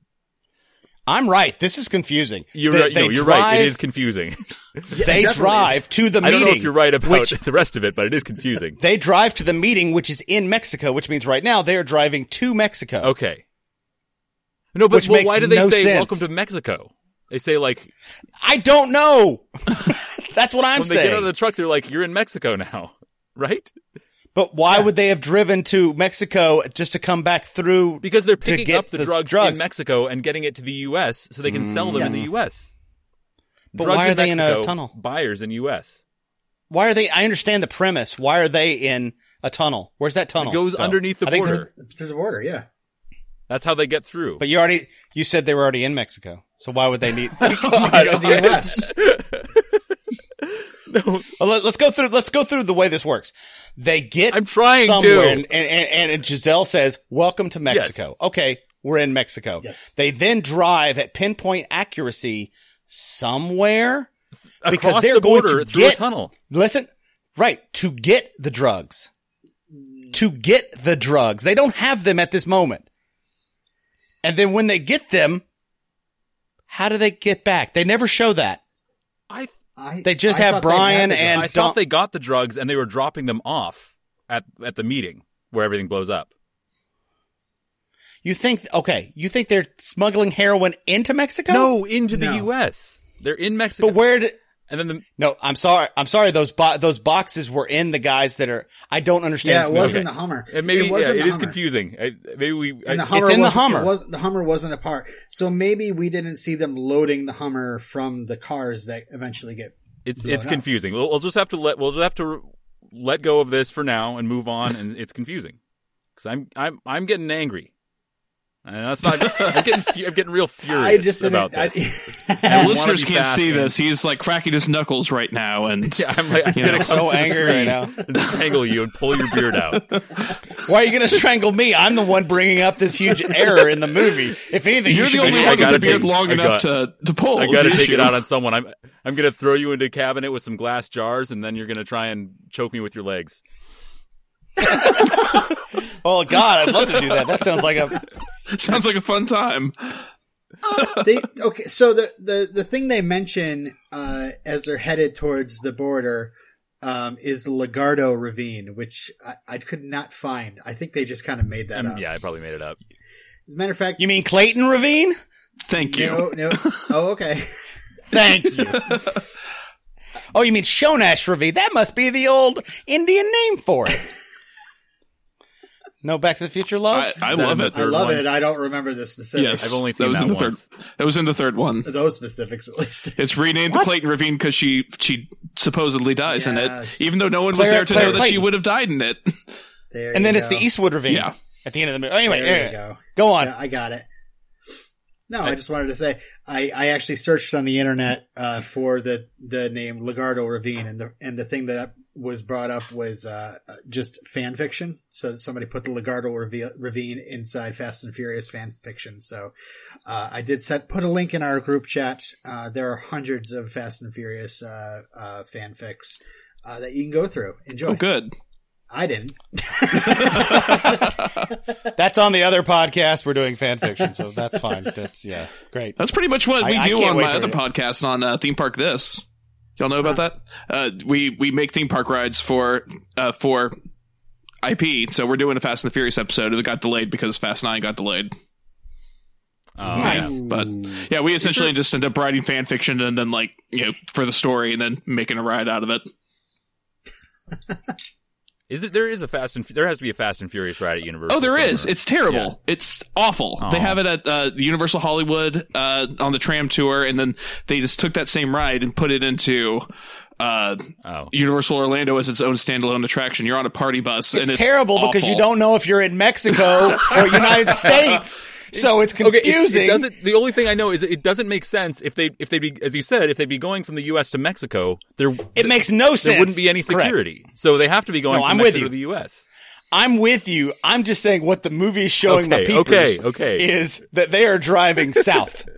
I'm right. This is confusing. You're They- right. they no, you're right. It drive- is confusing. Yeah, it They definitely drive is. to the I meeting. don't know if you're right about which- the rest of it, but it is confusing. They drive to the meeting, which is in Mexico, which means right now they are driving to Mexico. Okay. No, but Which well, makes why do they no say sense. "Welcome to Mexico"? They say like I don't know. That's what I'm when they saying. get out of the truck, they're like, "You're in Mexico now," right? But why would they have driven to Mexico just to come back through? Because they're to picking get up the, drugs, drugs in Mexico and getting it to the U S so they can sell them in Yes. the U S. But Drugs why are they in a Mexico, tunnel? Buyers in U S. Why are they? I understand the premise. Why are they in a tunnel? Where's that tunnel? It goes go? underneath the I think border. Through the border, yeah. That's how they get through. But you already you said they were already in Mexico, so why would they need? To get to the U S. no, Well, let, let's go through. Let's go through the way this works. They get. I'm trying to. somewhere, and, and, and, and Giselle says, "Welcome to Mexico." Yes. Okay, we're in Mexico. Yes. They then drive at pinpoint accuracy somewhere because across they're the going border to through get. a tunnel. Listen, right to get the drugs. To get the drugs, they don't have them at this moment. And then when they get them, how do they get back? They never show that. I I, They just I have thought they had Brian the and I drugs. Dom- thought they got the drugs and they were dropping them off at at the meeting where everything blows up. You think, okay, you think they're smuggling heroin into Mexico? No, into the No. U S. They're in Mexico. But where did, And then the no, I'm sorry. I'm sorry. Those bo- those boxes were in the guys that are, I don't understand. Yeah, this it movie. was in the Hummer. and maybe it was yeah, in it the is Hummer. confusing. I, maybe we. I, And the Hummer It's in the wasn't- Hummer. It was, the Hummer wasn't a part. So maybe we didn't see them loading the Hummer from the cars that eventually get. it's blown it's up. confusing. We'll, we'll just have to let we'll just have to let go of this for now and move on. And it's confusing because I'm I'm I'm getting angry. And that's not. I'm getting fu- I'm getting real furious I just about didn't- this. I, I The wanna listeners be can't fast see and- this. He's like cracking his knuckles right now, and Yeah, I'm like I'm You gonna know, come so to the angry right screen now. and strangle you and pull your beard out. Why are you going to strangle me? I'm the one bringing up this huge error in the movie. If anything, you you're should the be only I one with gotta the beard take- long I enough got- to to pull. I is got to the take it issue. out on someone. I'm I'm gonna throw you into a cabinet with some glass jars, and then you're gonna try and choke me with your legs. Oh God, I'd love to do that. That sounds like a. Sounds like a fun time. they okay. So the the the thing they mention uh, as they're headed towards the border um, is the Lagardo Ravine, which I, I could not find. I think they just kind of made that Um, up. yeah, I probably made it up. As a matter of fact, You mean Clayton Ravine? Thank you. no, no. Oh, okay. Thank you. Oh, you mean Shonash Ravine? That must be the old Indian name for it. No Back to the Future love? I, I Is that love in the it. I third love one? it. I don't remember the specifics. Yes, I've only that seen was that in the once. third. That was in the third one. Those specifics, at least. It's renamed What? to Clayton Ravine because she she supposedly dies in Yes. it, even though no one Claire- was there to Claire know that she Clayton. would have died in it. There and then you it's go. the Eastwood Ravine. Yeah. At the end of the movie. Anyway, There yeah, you go. go on. Yeah, I got it. No, I, just wanted to say I, I actually searched on the internet uh, for the the name Lagardo Ravine, and the and the thing that was brought up was uh, just fan fiction. So somebody put the Legardo Ravi- Ravine inside Fast and Furious fan fiction. So uh, I did set put a link in our group chat. Uh, there are hundreds of Fast and Furious uh, uh, fanfics uh, that you can go through. Enjoy. Oh, good. I didn't. That's on the other podcast. We're doing fan fiction, so that's fine. That's yeah, great. That's pretty much what we I- I do can't on wait my for other it. podcast on uh, Theme Park This. Y'all know about that? Uh, we we make theme park rides for uh, for I P. So we're doing a Fast and the Furious episode. It got delayed because Fast Nine got delayed. Oh, Nice. yeah. But yeah, we essentially just end up writing fan fiction and then like you know for the story and then making a ride out of it. Is it? There is a Fast and there has to be a Fast and Furious ride at Universal. Oh, there is. somewhere. It's terrible. Yeah. It's awful. Aw. They have it at uh, the Universal Hollywood uh, on the tram tour, and then they just took that same ride and put it into uh, Oh. Universal Orlando as its own standalone attraction. You're on a party bus, It's and it's terrible because awful. you don't know if you're in Mexico or United States, so it's Okay, it- confusing. it doesn't. The only thing I know is it doesn't make sense if they if they be as you said if they'd be going from the U S to Mexico. There It makes no sense. there wouldn't be any Correct. security, so they have to be going No, from I'm with Mexico you. to the U S. I'm with you. I'm just saying what the movie is showing Okay, the people okay, okay. is that they are driving south.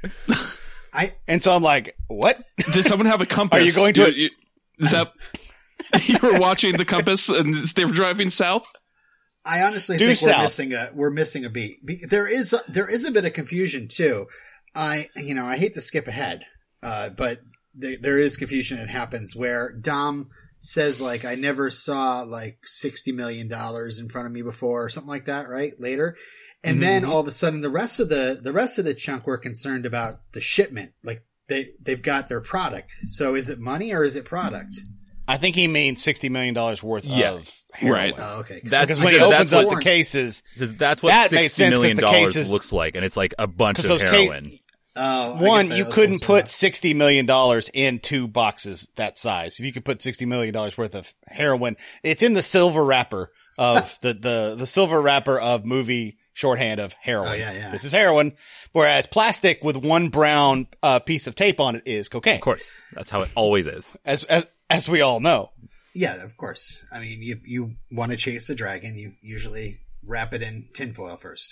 I And so I'm like, what? Does someone have a compass? Are you going to a- You- you- is that you were watching the compass and they were driving south? I honestly Due think we're south. missing a we're missing a beat. Be- There is a, there is a bit of confusion too. I you know I hate to skip ahead, uh, but th- there is confusion that happens where Dom says like I never saw like sixty million dollars in front of me before or something like that, right? Later, and Mm-hmm. then all of a sudden the rest of the the rest of the chunk we're concerned about the shipment, like they they've got their product. So is it money or is it product? I think he means sixty million dollars worth Yeah. of heroin. Right. Oh, okay. That's Because when he because opens that's up what- the cases, Because that's what That made sixty sense 'cause million the dollars cases- looks like, and it's like a bunch 'Cause of those ca- heroin. Oh, I one, guess I you was couldn't also put not. sixty million dollars in two boxes that size. If you could put sixty million dollars worth of heroin, it's in the silver wrapper of the, the, the silver wrapper of movie shorthand of heroin. Oh, yeah, yeah. This is heroin. Whereas plastic with one brown uh, piece of tape on it is cocaine. Of course, that's how it always is. As, as, as we all know. Yeah, of course. I mean, you you want to chase a dragon, you usually wrap it in tinfoil first.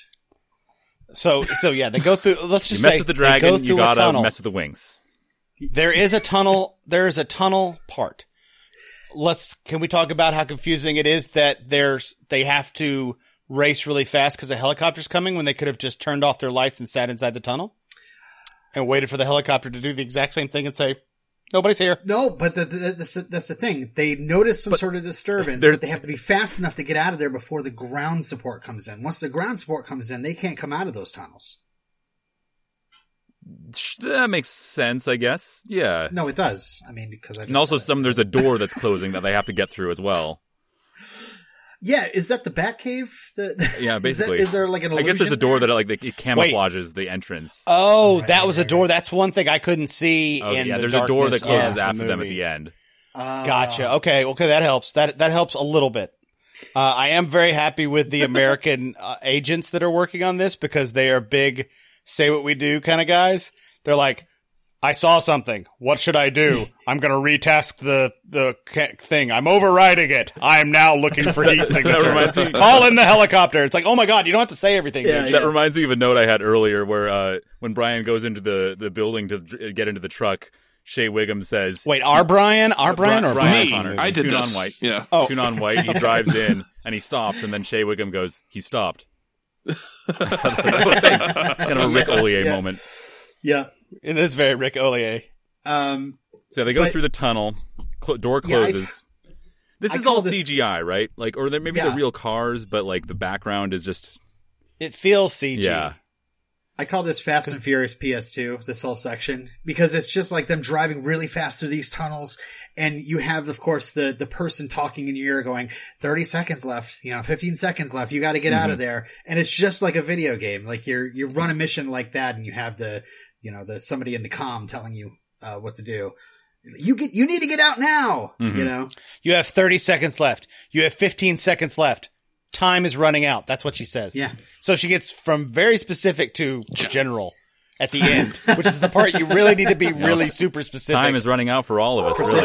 So, so yeah, they go through, let's You just mess say with the they go dragon, you through a gotta tunnel. mess with the wings. There is a tunnel. There is a tunnel part. Let's. Can we talk about how confusing it is that there's they have to race really fast because a helicopter's coming when they could have just turned off their lights and sat inside the tunnel and waited for the helicopter to do the exact same thing and say, "Nobody's here." No, but the, the, that's, the, that's the thing. They notice some sort of disturbance, there's- but they have to be fast enough to get out of there before the ground support comes in. Once the ground support comes in, they can't come out of those tunnels. That makes sense, I guess. Yeah. No, it does. I mean, because I just And also, said it. some there's a door that's closing that they have to get through as well. Yeah, is that the Batcave? The, Yeah, is that- basically. Is, there like an I guess there's a illusion door there? that like it camouflages the entrance. Oh, Right, that right, was a right, door. right. That's one thing I couldn't see Oh, in yeah, the there's a door that darkness closes of the after them at movie. the end. Uh, Gotcha. Okay. Okay. That helps. That, that helps a little bit. Uh, I am very happy with the American uh, agents that are working on this because they are big, say what we do kind of guys. They're like, I saw something. What should I do? I'm going to retask the, the ca- thing. I'm overriding it. I am now looking for heat reminds signature. me- Call in the helicopter. It's like, oh my God, you don't have to say everything. Yeah, dude. That reminds me of a note I had earlier where uh, when Brian goes into the, the building to dr- get into the truck, Shea Wiggum says, Wait, our Brian? Our Brian or Brian Brian? Me. O'Connor. I did Tune this. on white. Yeah. Oh. Tune on white. He drives in and he stops, and then Shea Wiggum goes, he stopped. Thanks. Kind of a Rick Ollier Yeah. moment. Yeah. It is very Rick Ollier. Um, So they go But- through the tunnel. Cl- door Yeah, I- closes. this I is call all this- C G I, right? Like, or there maybe Yeah. they're real cars, but like the background is just It feels C G. yeah. I call this Fast and Furious P S two, this whole section, because it's just like them driving really fast through these tunnels. And you have, of course, the, the person talking in your ear going, thirty seconds left, you know, fifteen seconds left. You got to get out of there. And it's just like a video game. Like you're, you run a mission like that and you have the, you know, the, somebody in the comm telling you, uh, what to do. You get, you need to get out now, Mhm. you know? You have thirty seconds left. You have fifteen seconds left. Time is running out. That's what she says. Yeah. So she gets from very specific to general at the end, which is the part you really need to be really super specific. Time is running out for all of us, really.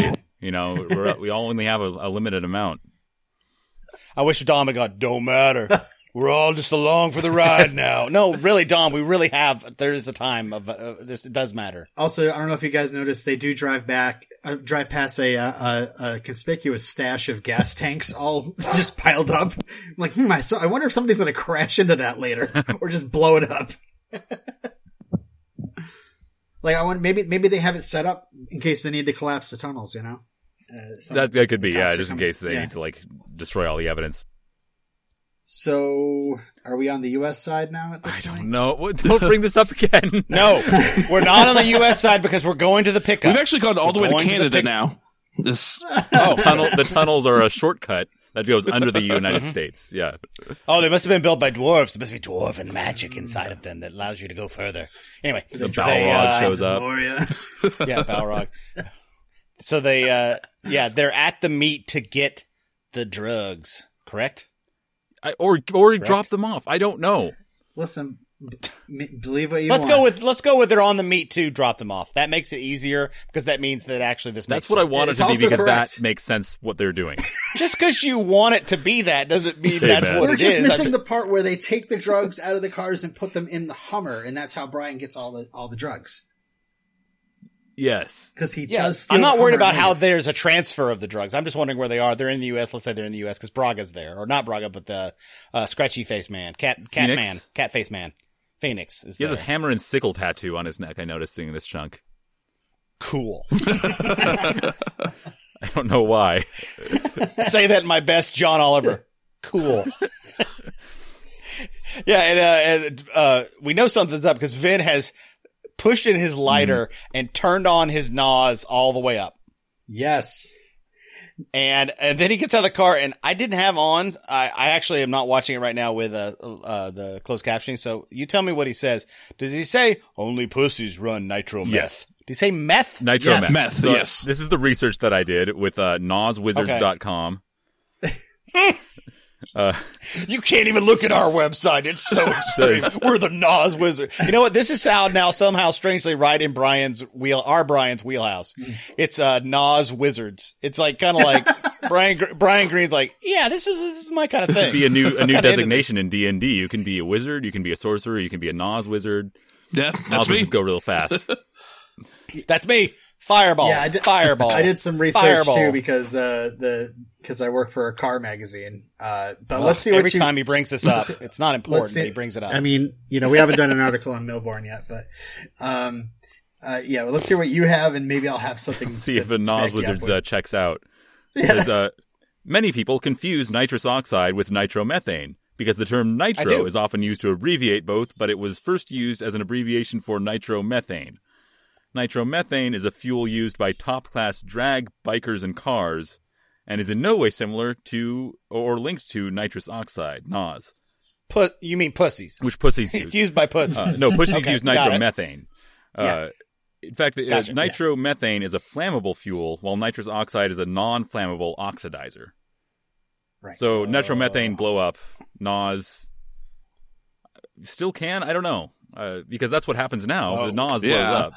You know, we're, we all only have a, a limited amount. I wish Dom had gone, don't matter. We're all just along for the ride now. No, really, Dom, we really have. There is a time of uh, this. It does matter. Also, I don't know if you guys noticed, they do drive back, uh, drive past a, uh, a, a conspicuous stash of gas tanks, all just piled up. I'm like, hmm, I, so I wonder if somebody's going to crash into that later or just blow it up. Like, I want maybe maybe they have it set up in case they need to collapse the tunnels. You know, uh, some- That that could be, yeah, cops are just in coming- case they yeah. need to like destroy all the evidence. So, are we on the U S side now at this I point? don't know. What- Don't bring this up again. No, we're not on the U S side because we're going to the pickup. We've actually gone all We're the way to going to the Canada pick- now. This Oh, tunnel, the tunnels are a shortcut that goes under the United States. Yeah. Oh, they must have been built by dwarves. There must be dwarven magic inside of them that allows you to go further. Anyway, The they, Balrog uh, shows up. Gloria. Yeah, Balrog. So they, uh, yeah, they're at the meet to get the drugs, correct? I, or or drop them off. I don't know. Listen, b- believe what you Let's want. go with let's go with they're on the meet to drop them off. That makes it easier because that means that actually this makes That's what I sense. wanted It's to be also because correct. that makes sense what they're doing. Just because you want it to be that doesn't mean Hey, that's man. what We're it just is. missing I'm- the part where they take the drugs out of the cars and put them in the Hummer, and that's how Brian gets all the all the drugs. Yes. Because he Yeah, does. Steal I'm not the worried Hummer about how later. there's a transfer of the drugs. I'm just wondering where they are. They're in the U S. Let's say they're in the U S because Braga's there, or not Braga, but the uh, scratchy face man, cat cat Phoenix? man, cat face man, Phoenix is He has a there. hammer and sickle tattoo on his neck. I noticed seeing this chunk. Cool. I don't know why. Say that in my best John Oliver. Cool. Yeah, and, uh, and uh, we know something's up because Vin has pushed in his lighter and turned on his N O S all the way up. Yes. And and then he gets out of the car, and I didn't have on. I, I actually am not watching it right now with uh, uh the closed captioning. So you tell me what he says. Does he say only pussies run nitro meth? Yes. Did he say meth? Yes. Nitro meth. Meth, So yes. This is the research that I did with uh, nos wizards dot com. uh, You can't even look at our website. It's so extreme. We're the N O S wizard. You know what? This is sound now somehow strangely right in Brian's wheel, our Brian's wheelhouse. It's uh N O S wizards. It's like kind of like Brian Gr- Brian Green's like, yeah, this is this is my kind of This thing. should be a new a new Kinda into designation in D and D. You can be a wizard, you can be a sorcerer, you can be a Nos wizard. yeah, Nos that's me. wizards go real fast. That's me. Fireball. Yeah, I did, Fireball. I did some research Fireball. too because uh, the because I work for a car magazine. Uh, but let's see what Every you, time he brings this up, it's not important, let's see- but he brings it up. I mean, you know, we haven't done an article on Milborn yet, but um, uh, yeah, well, let's hear what you have, and maybe I'll have something. See to, if a to Nos back you up wizards with. uh, checks out. It says, uh, many people confuse nitrous oxide with nitromethane because the term I nitro do. is often used to abbreviate both, but it was first used as an abbreviation for nitromethane. Nitromethane is a fuel used by top-class drag bikers and cars and is in no way similar to or linked to nitrous oxide, Nos, Put you mean pussies? which pussies It's use. used by pussies. Uh, no, pussies Okay, use got it. nitromethane. Uh, in fact, uh, Gotcha, yeah. nitromethane is a flammable fuel, while nitrous oxide is a non-flammable oxidizer. Right. So nitromethane blow up, Nos still can. I don't know uh, because that's what happens now. Oh, the Nos blows yeah. up.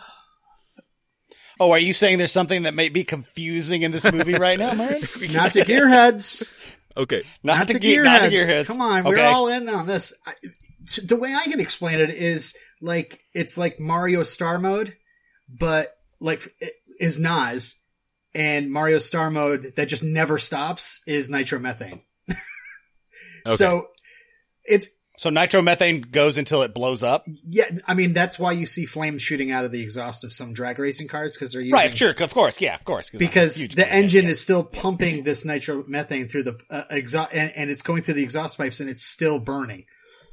Oh, are you saying there's something that may be confusing in this movie right now, Murray? Not to gearheads. Okay, Not, Not to to gear, not to gearheads. gearheads. Come on, we're Okay. all in on this. I, t- the way I can explain it is like it's like Mario Star Mode, but like it is Nas, and Mario Star Mode that just never stops is nitromethane. Okay. So it's So nitromethane goes until it blows up. yeah. I mean that's why you see flames shooting out of the exhaust of some drag racing cars because they're using Right, sure, of course, yeah, of course. I'm a because huge the fan, engine yeah. is still pumping this nitromethane through the uh, exhaust, and, and it's going through the exhaust pipes, and it's still burning.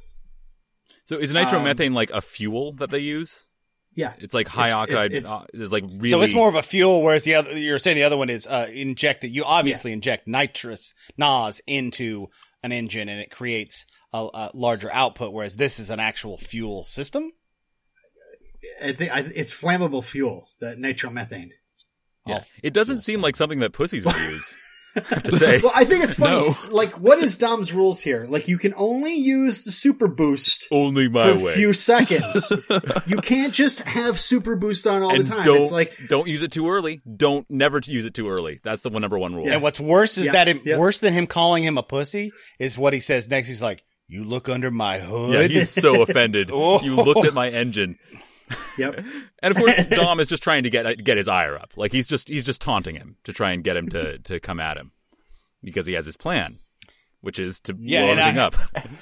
so is nitromethane like a fuel that they use? Yeah, It's like high It's- oxide. it's- it's- uh, it's like really. So it's more of a fuel, whereas the other, you're saying the other one is uh, injected. You obviously inject nitrous N O S into an engine, and it creates a, a larger output. Whereas this is an actual fuel system. I think I, it's flammable fuel, the nitromethane. Yeah. It doesn't seem like something that pussies would use. I have to say. Well, I think it's funny. No. Like, what is Dom's rules here? Like, you can only use the super boost Only for my a way. few seconds. You can't just have super boost on all and the time. don't, It's like, don't use it too early. Don't never to use it too early. That's the one number one rule. And what's worse is Yeah, that him, yeah. worse than him calling him a pussy is what he says next. He's like, "You look under my hood." Yeah, he's so offended. Oh. You looked at my engine. yep. And of course, Dom is just trying to get get his ire up. Like he's just he's just taunting him to try and get him to to come at him because he has his plan, which is to Yeah, blow and everything I- up.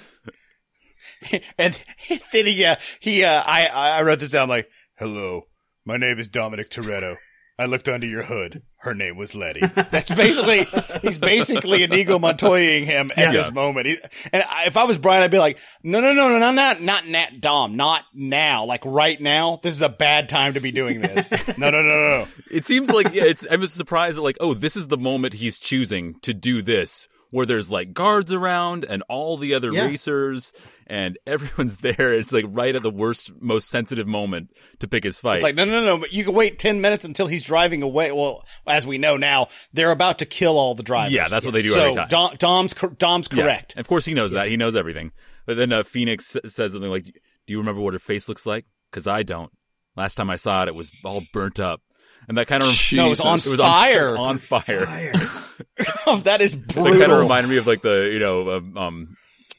And then he, uh, he, uh, I, I wrote this down like, "Hello, my name is Dominic Toretto. I looked under your hood. Her name was Letty." That's basically, he's basically Inigo Montoya-ing him at Yeah. this moment. He, and I, if I was Brian, I'd be like, no, no, no, no, no, not, not Nat Dom, not now. Like right now, this is a bad time to be doing this. No, no, no, no, no. It seems like yeah, it's. I was surprised that like, oh, this is the moment he's choosing to do this, where there's like guards around and all the other Yeah. racers and everyone's there. It's like right at the worst, most sensitive moment to pick his fight. It's like, no, no, no, but you can wait ten minutes until he's driving away. Well, as we know now, they're about to kill all the drivers. Yeah, that's what they do so every time. Dom, Dom's, cor- Dom's Yeah. correct. Of course, he knows that. He knows everything. But then uh, Phoenix s- says something like, "Do you remember what her face looks like? Because I don't. Last time I saw it, it was all burnt up." And that kind of No, it was on it was fire. On, it was on fire. Oh, that is That brutal. kind of reminded me of like the you know um, um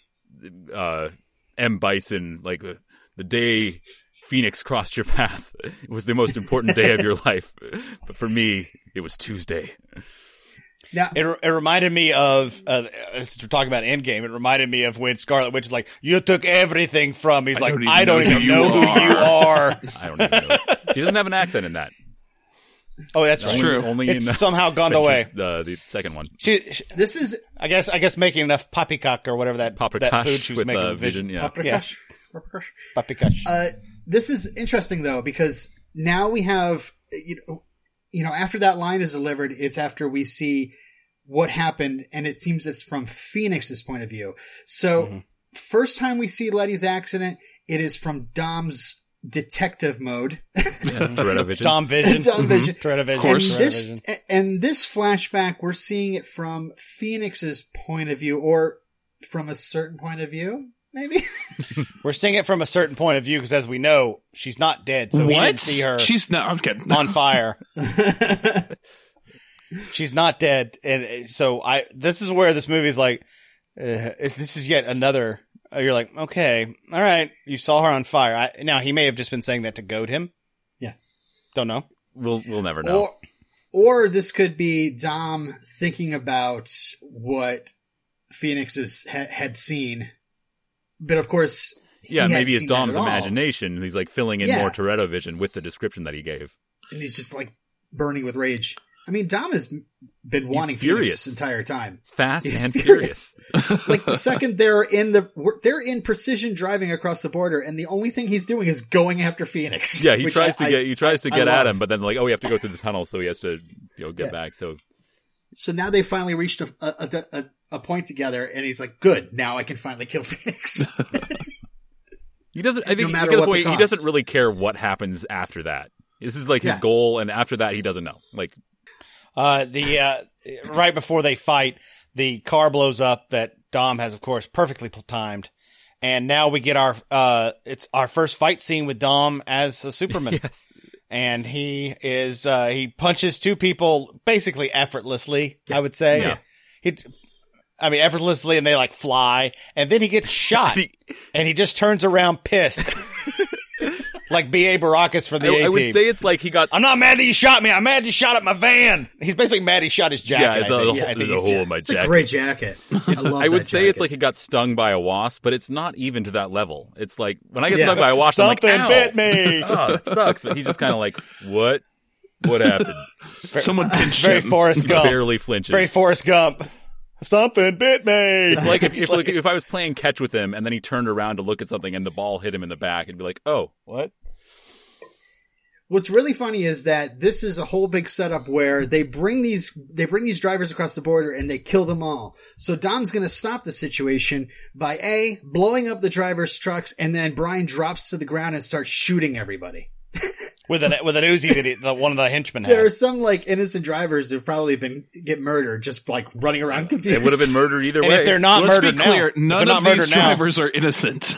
uh M Bison, like the, the day Phoenix crossed your path. It was the most important day of your life, but for me, it was Tuesday. Now, It, it reminded me of, uh, as we're talking about Endgame, it reminded me of when Scarlet Witch is like, "You took everything from me." He's I like, don't even "I don't know even who know you who you are." I don't even know. She doesn't have an accent in that. Oh, that's Only- true. only it's in, uh, somehow gone away. Uh, the second one, She, she, this is I guess, I guess making enough poppycock or whatever that, that food paprikash she was with making uh, with Vision. Yeah, Paprikash. Paprikash. Poppycock. Uh, this is interesting though, because now we have, you know, you know, after that line is delivered, it's after we see what happened, and it seems it's from Phoenix's point of view. So Mm-hmm. first time we see Letty's accident, it is from Dom's detective mode. yeah. Toretto Vision. Dom Vision. Dom Vision. Toretto Vision. And Toretto this, Vision. and this flashback, we're seeing it from Phoenix's point of view, or from a certain point of view, maybe? We're seeing it from a certain point of view because, as we know, she's not dead, so we what? didn't see her She's not. I'm kidding. on fire. She's not dead, and uh, so I. This is where this movie is like, uh, if this is yet another. Uh, you're like, okay, all right, you saw her on fire. I, now he may have just been saying that to goad him. Yeah. Don't know. We'll we'll never know. Or, or this could be Dom thinking about what Phoenix is, ha, had seen. But of course, he yeah, hadn't maybe it's seen that Dom's at all. imagination. He's like filling in Yeah. more Toretto Vision with the description that he gave. And he's just like burning with rage. I mean, Dom has been wanting furious. Phoenix this entire time. Fast He's and furious. furious. Like the second they're in the, they're in precision driving across the border, and the only thing he's doing is going after Phoenix. Yeah, he which tries I- to get he tries I- to I get at love. him, but then like, oh, we have to go through the tunnel, so he has to you know get Yeah. back. So So now they finally reached a, a, a, a point together, and he's like, "Good, now I can finally kill Phoenix." he doesn't. I think No matter you get the what the point, he cost. doesn't really care what happens after that. This is like his Yeah. goal, and after that, he doesn't know. Like, Uh, the uh, right before they fight, the car blows up that Dom has, of course, perfectly timed, and now we get our uh, it's our first fight scene with Dom as a Superman. yes, And he is, uh, he punches two people basically effortlessly, I would say. Yeah. He, I mean, effortlessly, and they like fly, and then he gets shot, He- and he just turns around pissed. Like B A Baracus from the I, A-Team. I would say it's like he got. I'm not mad that you shot me. I'm mad you shot at my van. He's basically mad he shot his jacket. Yeah, it's I a, think. the I hole, think there's a he's- hole in my It's a jacket. great jacket. I love I would that say it's jacket. like he got stung by a wasp, but it's not even to that level. It's like when I get Yeah. stung by a wasp, Something I'm like, bit Ow! me. Oh, that sucks. But he's just kind of like, what? What happened? Someone pinched Very him. Forrest He Gump. barely flinches. Very Forrest Gump. Something bit me. It's like if if, like if I was playing catch with him and then he turned around to look at something and the ball hit him in the back, and be like, oh, what? What's really funny is that this is a whole big setup where they bring these they bring these drivers across the border and they kill them all. So Dom's going to stop the situation by A, blowing up the drivers' trucks, and then Brian drops to the ground and starts shooting everybody. with an with an Uzi that he, the, one of the henchmen There are had. some like innocent drivers who've probably been get murdered just like running around confused. They would have been murdered either And way. if they're not Let's murdered be clear, now, if none they're of not these murdered now, drivers are innocent.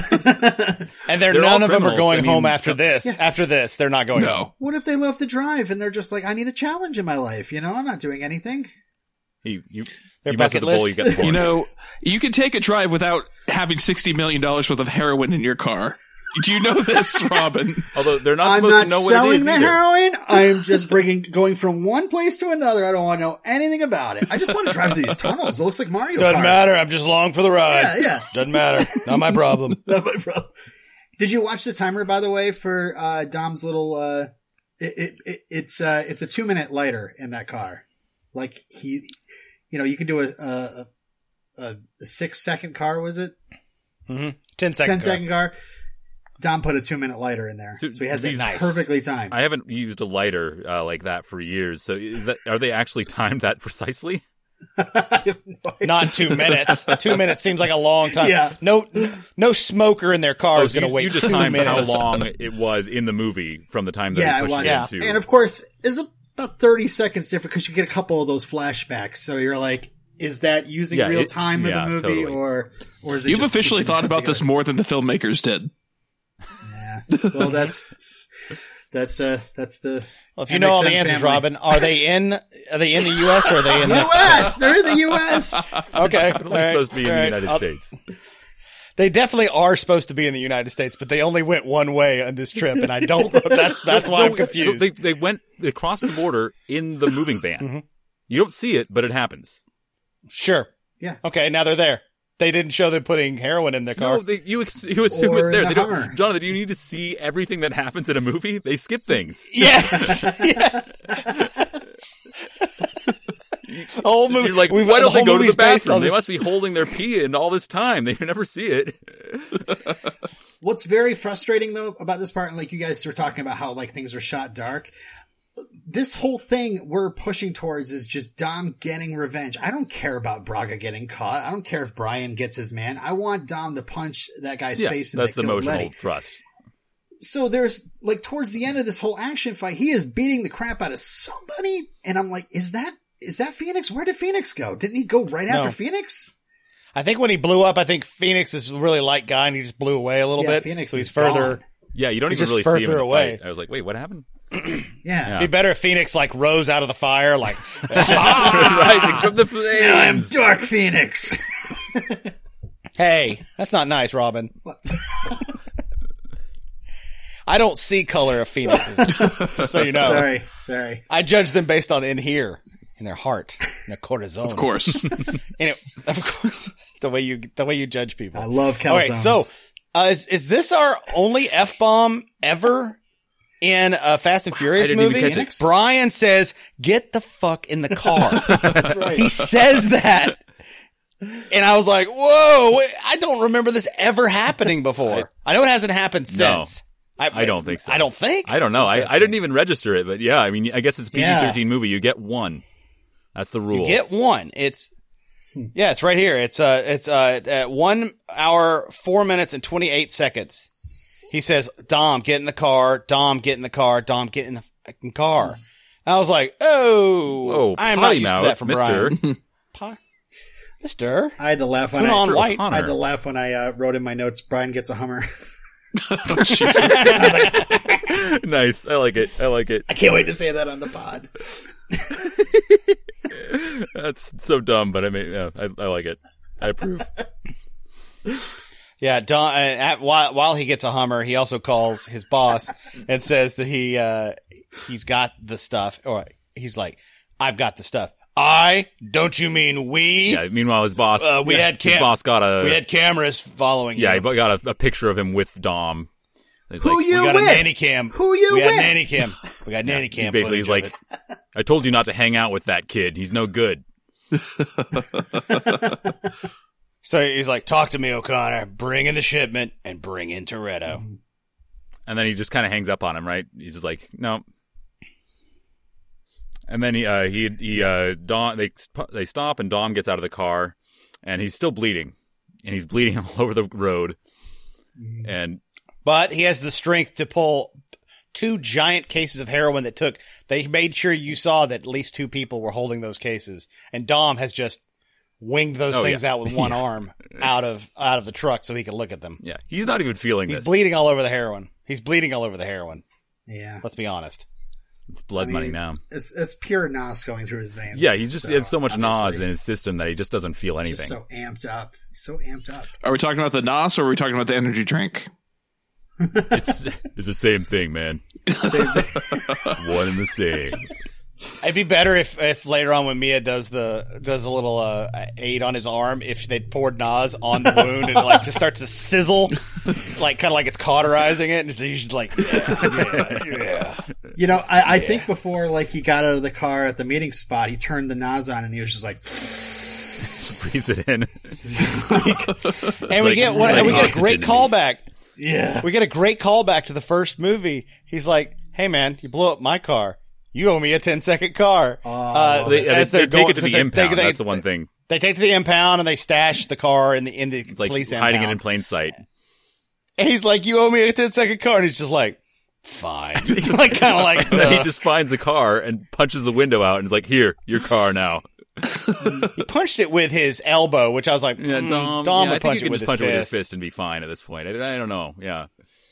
and they're, They're all none of them are criminals. going I mean, home after so- this. Yeah. After this, they're not going home. No. What if they love to drive and they're just like, I need a challenge in my life? You know, I'm not doing anything. you you, Their you mess with bucket the bull, list. you get the horse. You know, you can take a drive without having sixty million dollars worth of heroin in your car. Do you know this, Robin? Although they're not I'm supposed not to know what it selling is the either. heroin. I am just bringing, going from one place to another. I don't want to know anything about it. I just want to drive through these tunnels. It looks like Mario Doesn't Kart. matter. I'm just along for the ride. Yeah, yeah. Doesn't matter. Not my problem. Not my problem. Did you watch the timer, by the way, for uh, Dom's little? Uh, it, it, it it's uh, it's a two minute lighter in that car. Like he, you know, you can do a a, a, a six second car. Was it Mm-hmm. Ten seconds. ten second car? Dom put a two minute lighter in there, So so he has it these- Nice. perfectly timed. I haven't used a lighter uh, like that for years. So is that are they actually timed that precisely? I have no idea. Not two minutes. Two minutes seems like a long time. Yeah. No, no smoker in their car Oh, is so going to you, wait you just two timed how minutes. long it was in the movie from the time that Yeah, I he pushed watched it it. into. And of course, it's about thirty seconds different because you get a couple of those flashbacks. So you're like, is that using Yeah, real it- time yeah, of the movie, totally. or or is it? You've just officially piecing thought it about this together? more than the filmmakers did. Yeah. Well, that's that's uh that's the. Well, if you know all the M X M answers, family. Robin, are they in? Are they in the U S or are they in U Mexico? S. They're in the U S. Okay, It's all only right, supposed to be in all the right. United I'll- States. They definitely are supposed to be in the United States, but they only went one way on this trip, and I don't. That's that's why I'm No, confused. They they went they crossed the border in the moving van. Mm-hmm. You don't see it, but it happens. Sure. Yeah. Okay, now they're there. They didn't show them putting heroin in their car. No, they, you ex- you assume Or it's in there. the They don't, Hummer. Jonathan, do you need to see everything that happens in a movie? They skip things. Yes. Yeah. whole movie. You're like, we've- why don't the they whole go to the movie's based bathroom? on They this- must be holding their pee in all this time. They never see it. What's very frustrating though about this part, and like you guys were talking about how like things are shot dark. This whole thing we're pushing towards is just Dom getting revenge. I don't care about Braga getting caught. I don't care if Brian gets his man. I want Dom to punch that guy's Yeah, face and that's the that killed emotional Letty. thrust. So there's like towards the end of this whole action fight, he is beating the crap out of somebody, and I'm like, is that is that Phoenix? Where did Phoenix go? Didn't he go right No. after Phoenix? I think when he blew up, I think Phoenix is a really light guy, and he just blew away a little Yeah, bit. Phoenix so he's is further. gone. Yeah, you don't He's even just really see him in further the away. fight. I was like, wait, what happened? Yeah. Yeah. It'd be better if Phoenix like rose out of the fire, like Rising from the I'm flames. Dark Phoenix. hey, that's not nice, Robin. I don't see color of phoenixes, just so you know. Sorry, sorry. I judge them based on in here, in their heart, in their cortisone. Of course. And it, of course, the way you the way you judge people. I love calzones. All right, so uh, is is this our only F bomb ever in a Fast and Furious didn't even movie? catch it. Brian says, "Get the fuck in the car." That's right. He says that, and I was like, "Whoa! wait, I don't remember this ever happening before. I know it hasn't happened No. since. I don't think so. I don't think. I don't know. I, I didn't even register it, but yeah, I mean, I guess it's a P G thirteen movie. You get one. That's the rule. You get one. It's yeah, it's right here. It's uh, it's uh, at one hour, four minutes, and twenty eight seconds. He says, "Dom, get in the car. Dom, get in the car. Dom, get in the fucking car." And I was like, "Oh, Whoa, I am potty not used mouth, to that from mister. Brian." Po- Mister, I had to laugh when put I, on Mr. white. I had O'Connor. to laugh when I uh, wrote in my notes. Brian gets a Hummer. Nice. I like it. I like it. I can't wait to say that on the pod. That's so dumb, but I mean, yeah, I, I like it. I approve. Yeah, Don. Uh, at, while while he gets a Hummer, he also calls his boss and says that he uh, he's got the stuff, or he's like, "I've got the stuff." I don't you mean we? Yeah. Meanwhile, his boss, Uh, we had his cam- boss got a, we had cameras following. yeah, you. he got a, a picture of him with Dom. He's Who like, you we got with? a nanny cam. Who you we with? got nanny cam. We got nanny cam. basically, he's footage like, of it. I told you not to hang out with that kid. He's no good. So he's like, talk to me, O'Connor. Bring in the shipment and bring in Toretto. And then he just kind of hangs up on him, right? He's just like, no. And then he, uh, he, he, uh, Dom, they, they stop and Dom gets out of the car and he's still bleeding and he's bleeding all over the road. And But he has the strength to pull two giant cases of heroin that took, they made sure you saw that at least two people were holding those cases. And Dom has just winged those Oh, things yeah. out with one arm out of, out of the truck so he can look at them. Yeah, he's not even feeling He's this. bleeding all over the heroin. He's bleeding all over the heroin. Yeah. Let's be honest. It's blood I mean, money now. It's it's pure nos going through his veins. Yeah, he's just he has so much nos obviously, in his system that he just doesn't feel just anything. so amped up. He's so amped up. Are we talking about the N O S or are we talking about the energy drink? It's it's the same thing, man. Same thing. One and the same. It'd be better if, if later on when Mia does the does a little uh, aid on his arm, if they poured Nas on the wound and it, like just starts to sizzle, like kind of like it's cauterizing it, and so he's just like, yeah, yeah, yeah. You know, I, I think before like he got out of the car at the meeting spot, he turned the nos on and he was just like, Just breathes it in. And we like- get one, like and we get a oxygen great to me. callback. yeah. We get a great callback to the first movie. He's like, "Hey man, you blew up my car. You owe me a ten second car." Oh, uh, They, as they they're take going- it to the 'cause they- impound. they- they- That's the one thing. They take it to the impound and they stash the car in the in the It's like police hiding impound. it in plain sight. And he's like, "You owe me a ten second car," and he's just like, "Fine," like kind of like And then he uh, just finds a car and punches the window out and is like, "Here, your car now." he punched it with his elbow, which I was like, Yeah, mm, Dom. Dom yeah, I would think punch you it can with just his punch it with your fist. fist and be fine at this point. I, I don't know. Yeah.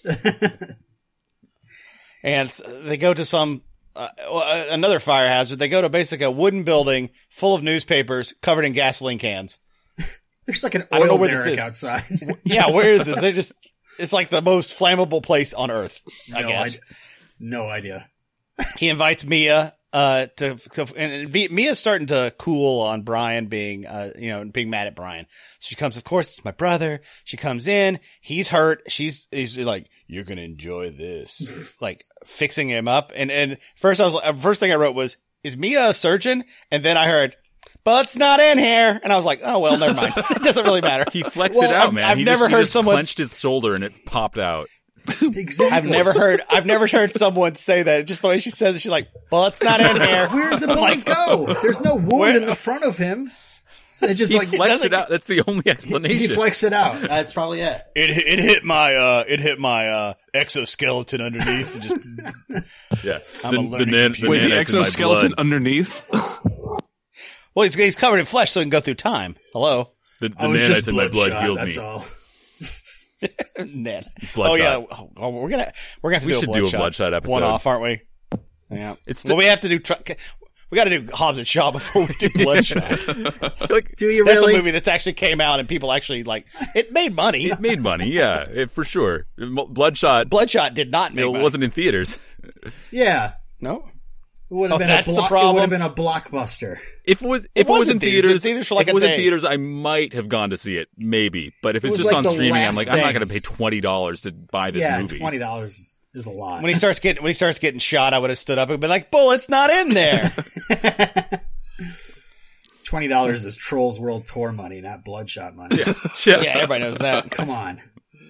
And they go to some uh, uh, another fire hazard. They go to basically a wooden building full of newspapers covered in gasoline cans. There's like an I don't know oil where this derrick is. outside. Yeah, where is this? They're just. It's like the most flammable place on earth. I no, guess. id- no idea. He invites Mia uh, to, to and V- Mia's starting to cool on Brian being, uh, you know, being mad at Brian. She comes, of course, it's my brother. She comes in. He's hurt. She's, he's like, "You're gonna enjoy this," like fixing him up. And and first I was, uh, first thing I wrote was, "Is Mia a surgeon?" And then I heard, "But it's not in here." And I was like, "Oh well, never mind. It doesn't really matter." He flexed Well, it out, I've- man. I've he never just, he heard just someone- clenched his shoulder and it popped out. Exactly. I've never heard, I've never heard someone say that. Just the way she says it, she's like, "Well, it's not in here." Where did the bullet go? There's no wound Where- in the front of him. So it just He like flexed doesn't- it out. That's the only he, explanation. he flexed it out. That's probably it. It it hit my uh it hit my uh exoskeleton underneath and just yeah. I'm the, a the, learning nan- the computer. Wait, the nanites in my exoskeleton blood. underneath? well he's he's covered in flesh so he can go through time. Hello. The, the I was just nanites in my blood bloodshot, healed that's me. all. Ned. Bloodshot. Oh yeah. Oh, oh, we're gonna we're gonna have to We do should a do a bloodshot, Bloodshot episode. one off, aren't we? Yeah. It's well, we have to do. Tr- we got to do Hobbs and Shaw before we do Bloodshot. like, Do you That's really? a movie that's actually came out and people actually like. It made money. it made money, yeah, it, for sure. Bloodshot, Bloodshot did not make it money. wasn't in theaters. Yeah. No. It would have Oh, been that's a the block, it problem? would have been a blockbuster. If it was, if it, was, was in in theaters. theaters, It was in theaters for like if it a was in day. theaters, I might have gone to see it, maybe. But if It it's was just like on the streaming, I'm last like, I'm not thing. going to pay twenty dollars to buy this Yeah, movie. twenty dollars is, is a lot. When he starts getting when he starts getting shot, I would have stood up and been like, "Bullet's not in there." Twenty dollars is Trolls World Tour money, not Bloodshot money. Yeah. Yeah, everybody knows that. Come on.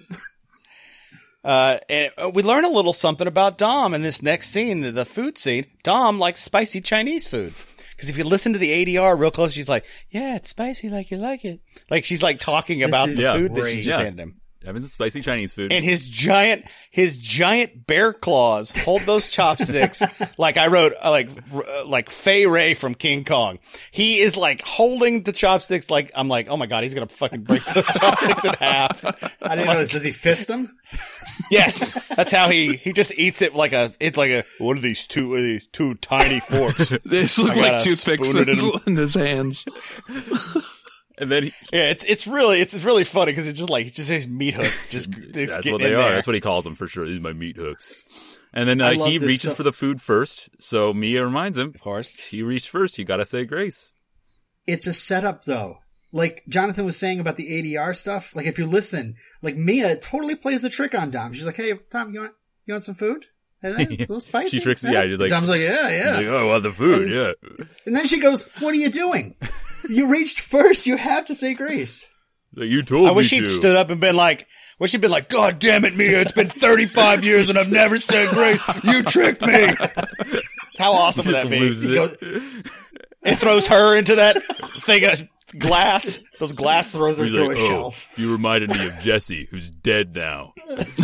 Uh, and uh, we learn a little something about Dom in this next scene, the, the food scene. Dom likes spicy Chinese food. Because if you listen to the A D R real close, she's like, "Yeah, it's spicy like you like it." Like she's like talking about is the Yeah. food that she great. just Yeah. handed him. Having some spicy Chinese food. And his giant, his giant bear claws hold those chopsticks. Like I wrote, uh, like, uh, like Fay Ray from King Kong. He is like holding the chopsticks like, I'm like, oh my God, he's going to fucking break those chopsticks in half. I didn't notice. Does he fist him? Yes. That's how he, he just eats it like a, it's like a, what are these two, what are these two tiny forks? These look I gotta like toothpicks spoon it in in, in his hands. and then he, Yeah, it's, it's really, it's, it's really funny because it's just like, it's just his meat hooks just, just that's getting what they in are. there. That's what he calls them for sure. These are my meat hooks. And then uh, I love he this reaches so- for the food first. So Mia reminds him, Of course. he reached first. You got to say grace. It's a setup, though. Like Jonathan was saying about the A D R stuff. Like if you listen, like Mia totally plays the trick on Dom. She's like, "Hey, Tom, you want you want some food? Hey, it's a little spicy." She tricks- Hey? yeah, she's like- Dom's like, "Yeah, yeah." He's like, oh, well, the food, And yeah. And then she goes, "What are you doing? You reached first. You have to say grace." Like, you told I me wish to. she'd stood up and been like, wish she'd been like, "God damn it, Mia, it's been thirty-five years and I've never said grace. You tricked me." How awesome would Just that be? loses He it. goes, It throws her into that thing of glass, those glass. Throws her He's through like, a oh, shelf. you reminded me of Jesse, who's dead now.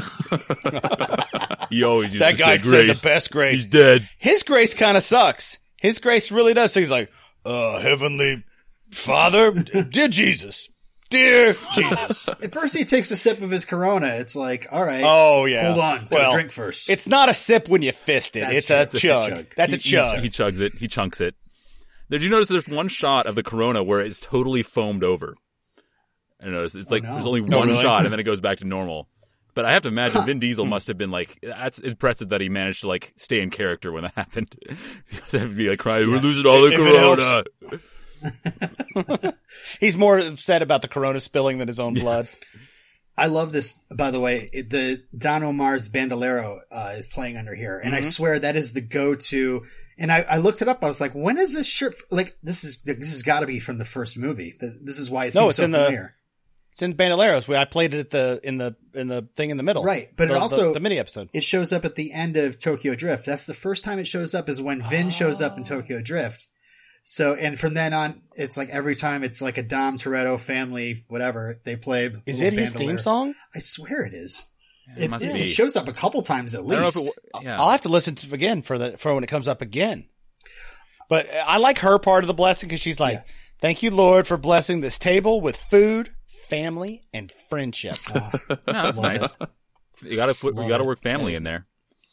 He always used That to guy say said grace. the best grace. He's dead. His grace kind of sucks. His grace really does. So he's like, uh, Heavenly Father, dear Jesus, dear Jesus. At first, he takes a sip of his Corona. It's like, all right. Oh, yeah. Hold on. Gotta Well, drink first. It's not a sip when you fist it. That's It's true. a It's a chug. chug. That's a He- chug. He chugs it. He chunks it. Did you notice there's one shot of the Corona where it's totally foamed over? I don't know. It's, it's like no. there's only Oh, one really? shot and then it goes back to normal. But I have to imagine Vin Diesel must have been like, that's impressive that he managed to like stay in character when that happened. He must have to be like crying, we're losing all the If it Corona. He's more upset about the Corona spilling than his own blood. I love this, by the way. It, the Don Omar's Bandolero uh, is playing under here, and I swear that is the go-to. And I, I looked it up. I was like, when is this shirt? Like, this is this has got to be from the first movie. This, this is why it seems No, it's so in the- familiar. It's in Bandoleros. We I played it at the in the in the thing in the middle. Right, but it The- the- also- the mini episode. It shows up at the end of Tokyo Drift. That's the first time it shows up is when Vin shows up in Tokyo Drift. So, and from then on, it's like every time it's like a Dom Toretto family, whatever they play. Is little it his bandolero. theme song? I swear it is. It It, must it be. shows up a couple times at I don't know least. if it, wa- yeah. I'll have to listen to it again for the for when it comes up again. But I like her part of the blessing because she's like, Yeah. "Thank you, Lord, for blessing this table with food, family, and friendship." No, that's Love nice. it. You gotta put, you Love gotta it. work family That is- in there.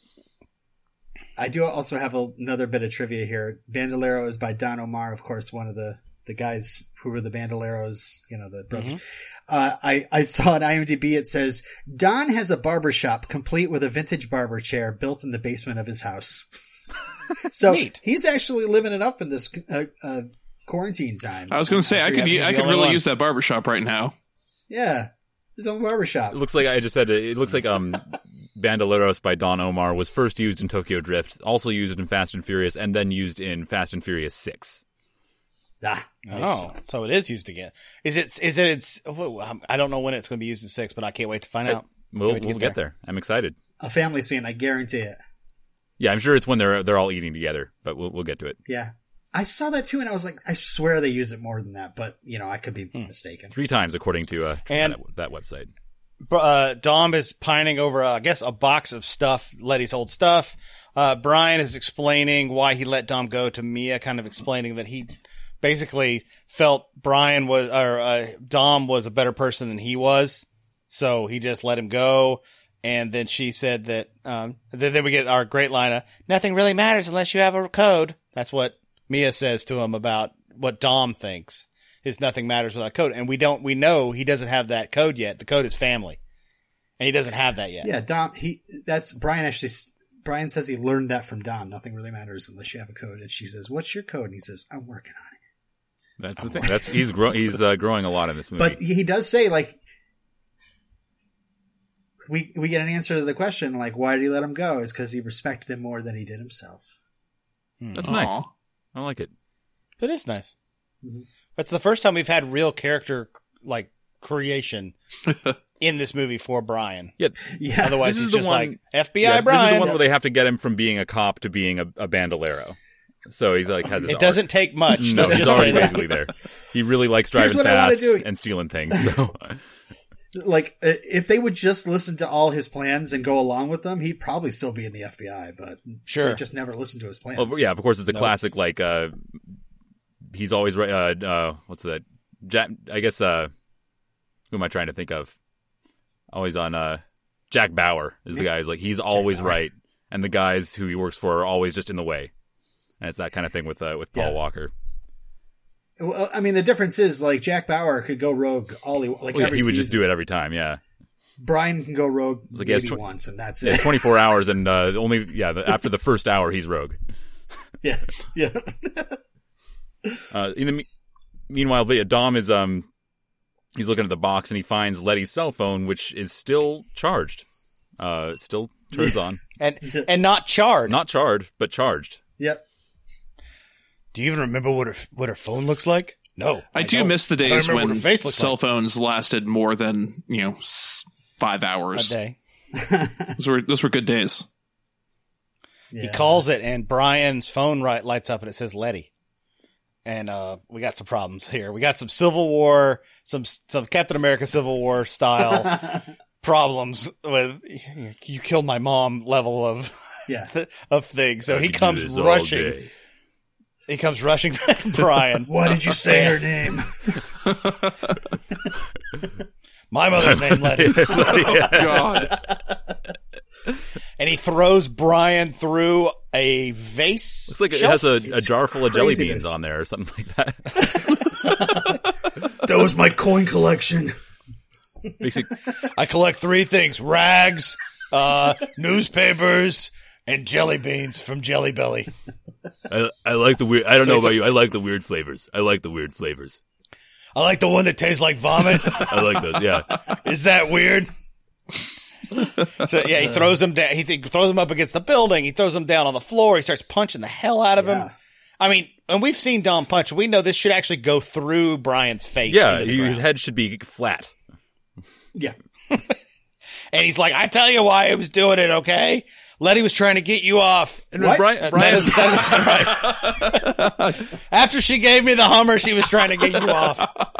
I do also have a, another bit of trivia here. Bandolero is by Don Omar, of course, one of the, the guys who were the Bandoleros, you know, the brothers. Mm-hmm. Uh, I, I saw on IMDb, it says, Don has a barber shop complete with a vintage barber chair built in the basement of his house. So Neat. he's actually living it up in this uh, uh, quarantine time. I was going to say, I sure could, he's I the could only really one. use that barbershop right now. Yeah. His own barber shop. It looks like I just said it, it looks like um Bandoleros by Don Omar was first used in Tokyo Drift, also used in Fast and Furious, and then used in Fast and Furious six. Ah, nice. Oh, so it is used again. Is it? Is it? It's. oh, I don't know when it's going to be used in six, but I can't wait to find out. We'll, Can't wait to we'll get there. I'm excited. A family scene, I guarantee it. Yeah, I'm sure it's when they're they're all eating together, but we'll we'll get to it. Yeah. I saw that too, and I was like, I swear they use it more than that, but, you know, I could be mistaken. Three times according to uh, And- that, that website. Uh, Dom is pining over, uh, I guess, a box of stuff, Letty's old stuff. Uh, Brian is explaining why he let Dom go to Mia, kind of explaining that he basically felt Brian was, or uh, Dom was a better person than he was, so he just let him go. And then she said that, um, then, then we get our great line of, nothing really matters unless you have a code. That's what Mia says to him about what Dom thinks. Is nothing matters without code. And we don't, we know he doesn't have that code yet. The code is family. And he doesn't have that yet. Yeah, Dom, he, that's, Brian actually, Brian says he learned that from Dom. Nothing really matters unless you have a code. And she says, what's your code? And he says, I'm working on it. That's the thing. That's he's grow, he's uh, growing a lot in this movie. But he does say, like, we, we get an answer to the question, like, why did he let him go? It's because he respected him more than he did himself. That's Aw. nice. I like it. It is nice. Mhm. It's the first time we've had real character, like, creation in this movie for Brian. Yeah, Yeah. Otherwise, This is he's the just one- like, F B I yeah, Brian. This is the one where they have to get him from being a cop to being a, a bandolero. So he's like has his It doesn't take much. arc. No, Let's he's just already say that. basically there. He really likes driving what I wanna fast do. and stealing things. So Like, uh, if they would just listen to all his plans and go along with them, he'd probably still be in the F B I, but Sure. they just never listened to his plans. well, yeah, of course, it's the classic like uh, he's always right. Uh, uh, what's that? Jack, I guess. Uh, who am I trying to think of? Always on uh, Jack Bauer is the guy who's like he's always Bauer. right, and the guys who he works for are always just in the way. And it's that kind of thing with uh, with Paul Yeah. Walker. Well, I mean, the difference is, like, Jack Bauer could go rogue all he, like, Well, yeah, every he would season. just do it every time. Yeah, Brian can go rogue Like, he has maybe tw- once, and that's yeah it. twenty-four hours, and uh, only yeah the, after the first hour he's rogue. yeah, yeah. Uh, in the me- meanwhile, the- Dom is um he's looking at the box and he finds Letty's cell phone, which is still charged. Uh, it still turns on, And, and not charred. not charred, but charged. Yep. Do you even remember what her, what her phone looks like? No. I, do don't. miss the I don't days remember when what her face looks cell like. phones lasted more than, you know, s- five A hours. day. Those were those were good days. Yeah. He calls it, and Brian's phone right lights up, and it says Letty. and uh, we got some problems here. We got some Civil War, some some Captain America Civil War style problems with you killed my mom level of Yeah. of things. So I he could do comes this all rushing. day. He comes rushing back to Brian. Why did you say her name? My mother's name, Letty. God. And he throws Brian through a vase. Looks like it shelf. has a, a It's jar full of jelly craziness. beans on there or something like that. That was my coin collection. Basic, I collect three things: rags, uh, newspapers, and jelly beans from Jelly Belly. I, I like the weird. I don't know about you. I like the weird flavors. I like the weird flavors. I like the one that tastes like vomit. I like those. Yeah. Is that weird? So yeah, he throws him down. He th- throws him up against the building. He throws him down on the floor. He starts punching the hell out of Yeah. him. I mean, and we've seen Dom punch. We know this should actually go through Brian's face. Yeah. into the He, his ground. head should be flat. Yeah. And he's like, "I tell you why I was doing it. Okay, Letty was trying to get you off." And What? Brian, Uh, Brian that, is, that is right. After she gave me the Hummer, she was trying to get you off.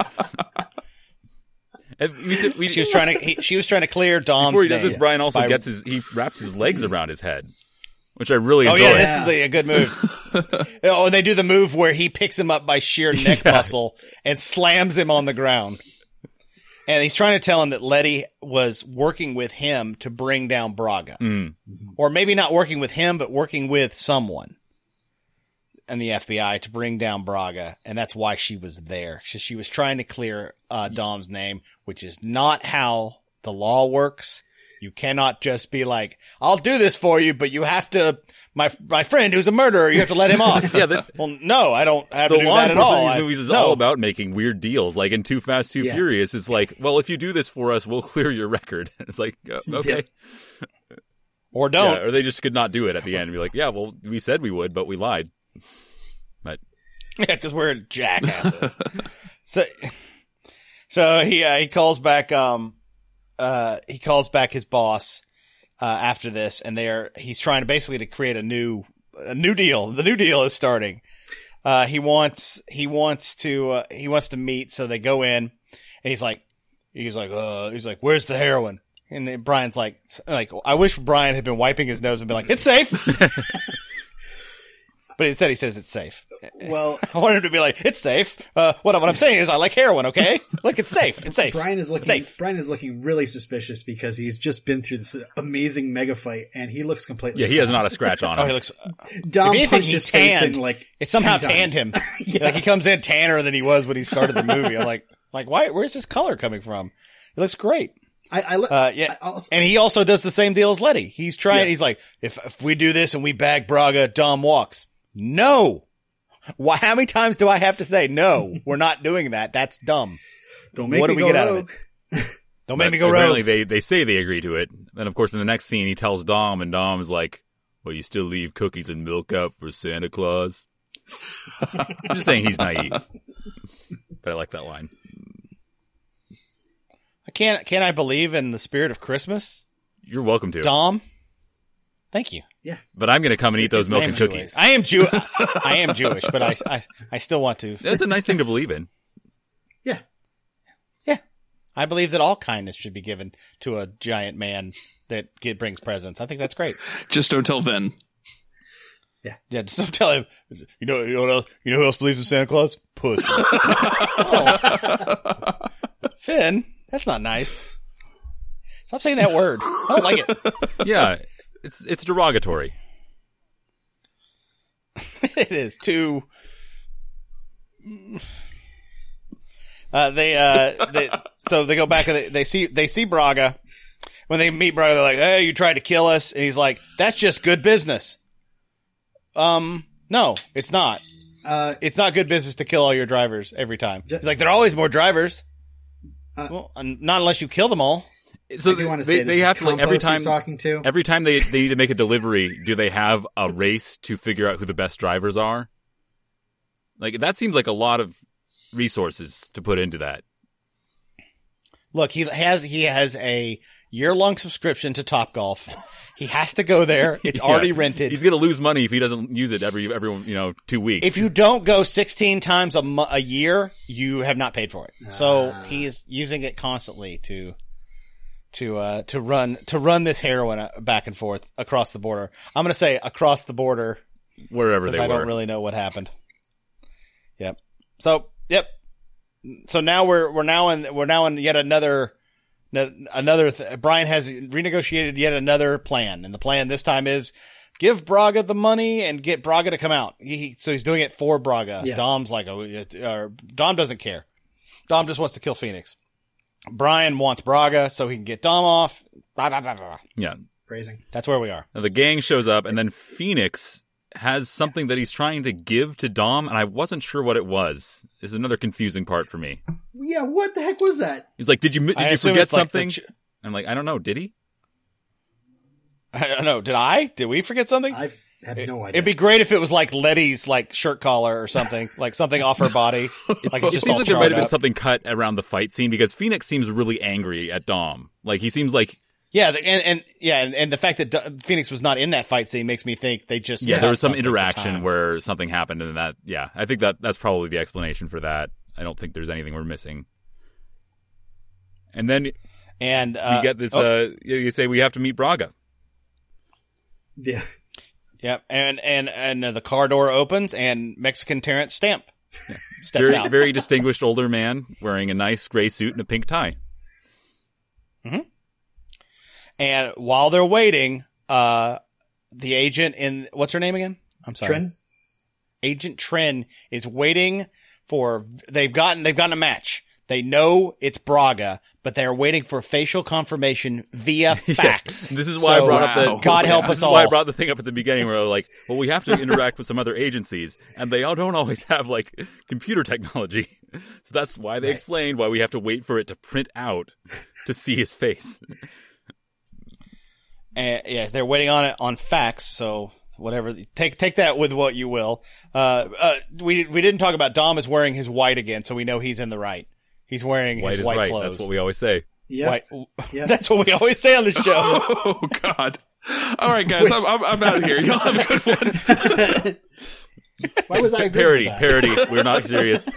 and we, said- we, She was trying to. He, she was trying to clear Dom's before he does name this, Brian also by- gets his. He wraps his legs around his head, which I really Oh enjoy. yeah, this is the, a good move. Oh, and they do the move where he picks him up by sheer neck Yeah. muscle and slams him on the ground. And he's trying to tell him that Letty was working with him to bring down Braga. Mm. Or maybe not working with him, but working with someone in the F B I to bring down Braga. And that's why she was there. She, she was trying to clear uh, Dom's name, which is not how the law works. You cannot just be like, I'll do this for you, but you have to, my my friend who's a murderer, you have to let him off. Yeah, the, Well, no, I don't have the to do law that at enforcement all. in these I- movies is no. all about making weird deals. Like in Too Fast, Too Yeah. Furious, it's like, well, if you do this for us, we'll clear your record. It's like, uh, okay. Or don't. Yeah, or they just could not do it at the end and be like, yeah, well, we said we would, but we lied. But Yeah, because we're jackasses. so, so he uh, he calls back um uh he calls back his boss uh after this, and they're he's trying to basically to create a new a new deal. The new deal is starting. Uh, he wants he wants to uh, he wants to meet, so they go in, and he's like he's like uh he's like where's the heroin? And then Brian's like like I wish Brian had been wiping his nose and been like it's safe. But instead he says it's safe. Well, I want him to be like, it's safe. Uh, what, what I'm saying is I like heroin, okay? Look, it's safe. It's safe. Brian is looking. Safe. Brian is looking really suspicious because he's just been through this amazing mega fight, and he looks completely. yeah, he has fine. not a scratch on Oh, him. he looks, Dom If anything, punched he his face tanned. in like it somehow ten tanned times. him. Like he comes in tanner than he was when he started the movie. I'm like, like, why, where's this color coming from? It looks great. I, I, li- Uh, yeah. I also, And he also does the same deal as Letty. He's trying, Yeah. he's like, if, if we do this and we bag Braga, Dom walks. No. Why, how many times do I have to say, no, we're not doing that. That's dumb. don't make what me do we go get out of rogue. Don't make But me go apparently rogue. they, they say they agree to it. Then, of course, in the next scene, he tells Dom, and Dom is like, well, you still leave cookies and milk out for Santa Claus? I'm just saying he's naive. But I like that line. I can't, can I believe in the spirit of Christmas? You're welcome to. Dom? Thank you. But I'm going to come and eat those milk I am and Jewish. cookies. I am Jew. I am Jewish, but I, I, I still want to. That's a nice thing to believe in. Yeah, Yeah, I believe that all kindness should be given to a giant man that get, brings presents. I think that's great. Just don't tell Vin. Yeah, just don't tell him. You know, you know what else? You know who else believes in Santa Claus? Pussy. Finn, that's not nice. Stop saying that word. I don't like it. Yeah, it's it's derogatory. It is too. Uh, they, uh, they, so they go back and they, they see, they see Braga. When they meet Braga, they're like, hey, you tried to kill us. And he's like, that's just good business. Um, no, it's not. uh, It's not good business to kill all your drivers every time. Ju- He's like, there are always more drivers. Uh, well, and not unless you kill them all. So I do want to they, say this they is have to like every Campos time he's talking to. every time they, they need to make a delivery, do they have a race to figure out who the best drivers are? Like that seems like a lot of resources to put into that. Look, he has, he has a, year-long subscription to Topgolf. He has to go there. It's Yeah. already rented. He's going to lose money if he doesn't use it every every you know two weeks. If you don't go sixteen times a, mo- a year, you have not paid for it. So he is using it constantly to to uh, to run to run this heroin uh, back and forth across the border. I'm going to say across the border wherever they because I were. don't really know what happened. Yep. So yep. So now we're we're now in we're now in yet another. Another th- Brian has renegotiated yet another plan, and the plan this time is give Braga the money and get Braga to come out. He, so he's doing it for Braga. Yeah. Dom's like, oh, it, uh, Dom doesn't care. Dom just wants to kill Phoenix. Brian wants Braga so he can get Dom off. Blah, blah, blah, blah. Yeah. Phrasing. That's where we are. Now the gang shows up, and then Phoenix has something that he's trying to give to Dom, and I wasn't sure what it was. This is another confusing part for me. Yeah, what the heck was that? He's like, "Did you did I you assume forget it's like the something?" ch- I'm like, "I don't know. Did he?" I don't know. Did I? Did we forget something? I have no idea. It'd be great if it was like Letty's like shirt collar or something, like something off her body. Like It just seems all like there might charred have been up. something cut around the fight scene because Phoenix seems really angry at Dom. Like he seems like Yeah, the, and, and yeah, and, and the fact that D- Phoenix was not in that fight scene makes me think they just yeah, cut there was some something for interaction time. where something happened, and that yeah, I think that that's probably the explanation for that. I don't think there's anything we're missing. And then and uh, you get this. oh, Uh, you you say we have to meet Braga. Yeah. Yep, and and and uh, the car door opens, and Mexican Terrence Stamp steps Very out. very distinguished older man wearing a nice gray suit and a pink tie. And while they're waiting, uh, the agent in what's her name again? I'm sorry, Trin? Agent Trin is waiting for. They've gotten they've gotten a match. They know it's Braga, but they're waiting for facial confirmation via fax. Yes. This is why So, I brought up the wow. God help this us is why I all. brought the thing up at the beginning where I was like, well, we have to interact with some other agencies, and they all don't always have like computer technology. So that's why they Right. explained why we have to wait for it to print out to see his face. And yeah, they're waiting on it on fax. So whatever, take take that with what you will. Uh, uh, we we didn't talk about Dom is wearing his white again, so we know he's in the right. He's wearing White his is white right. clothes. That's what we always say. Yeah. White. Yeah. That's what we always say on the show. Oh God! All right, guys, I'm I'm, I'm out of here. Y'all have a good one. Why was I Parody, agreeing with that? parody. We're not serious.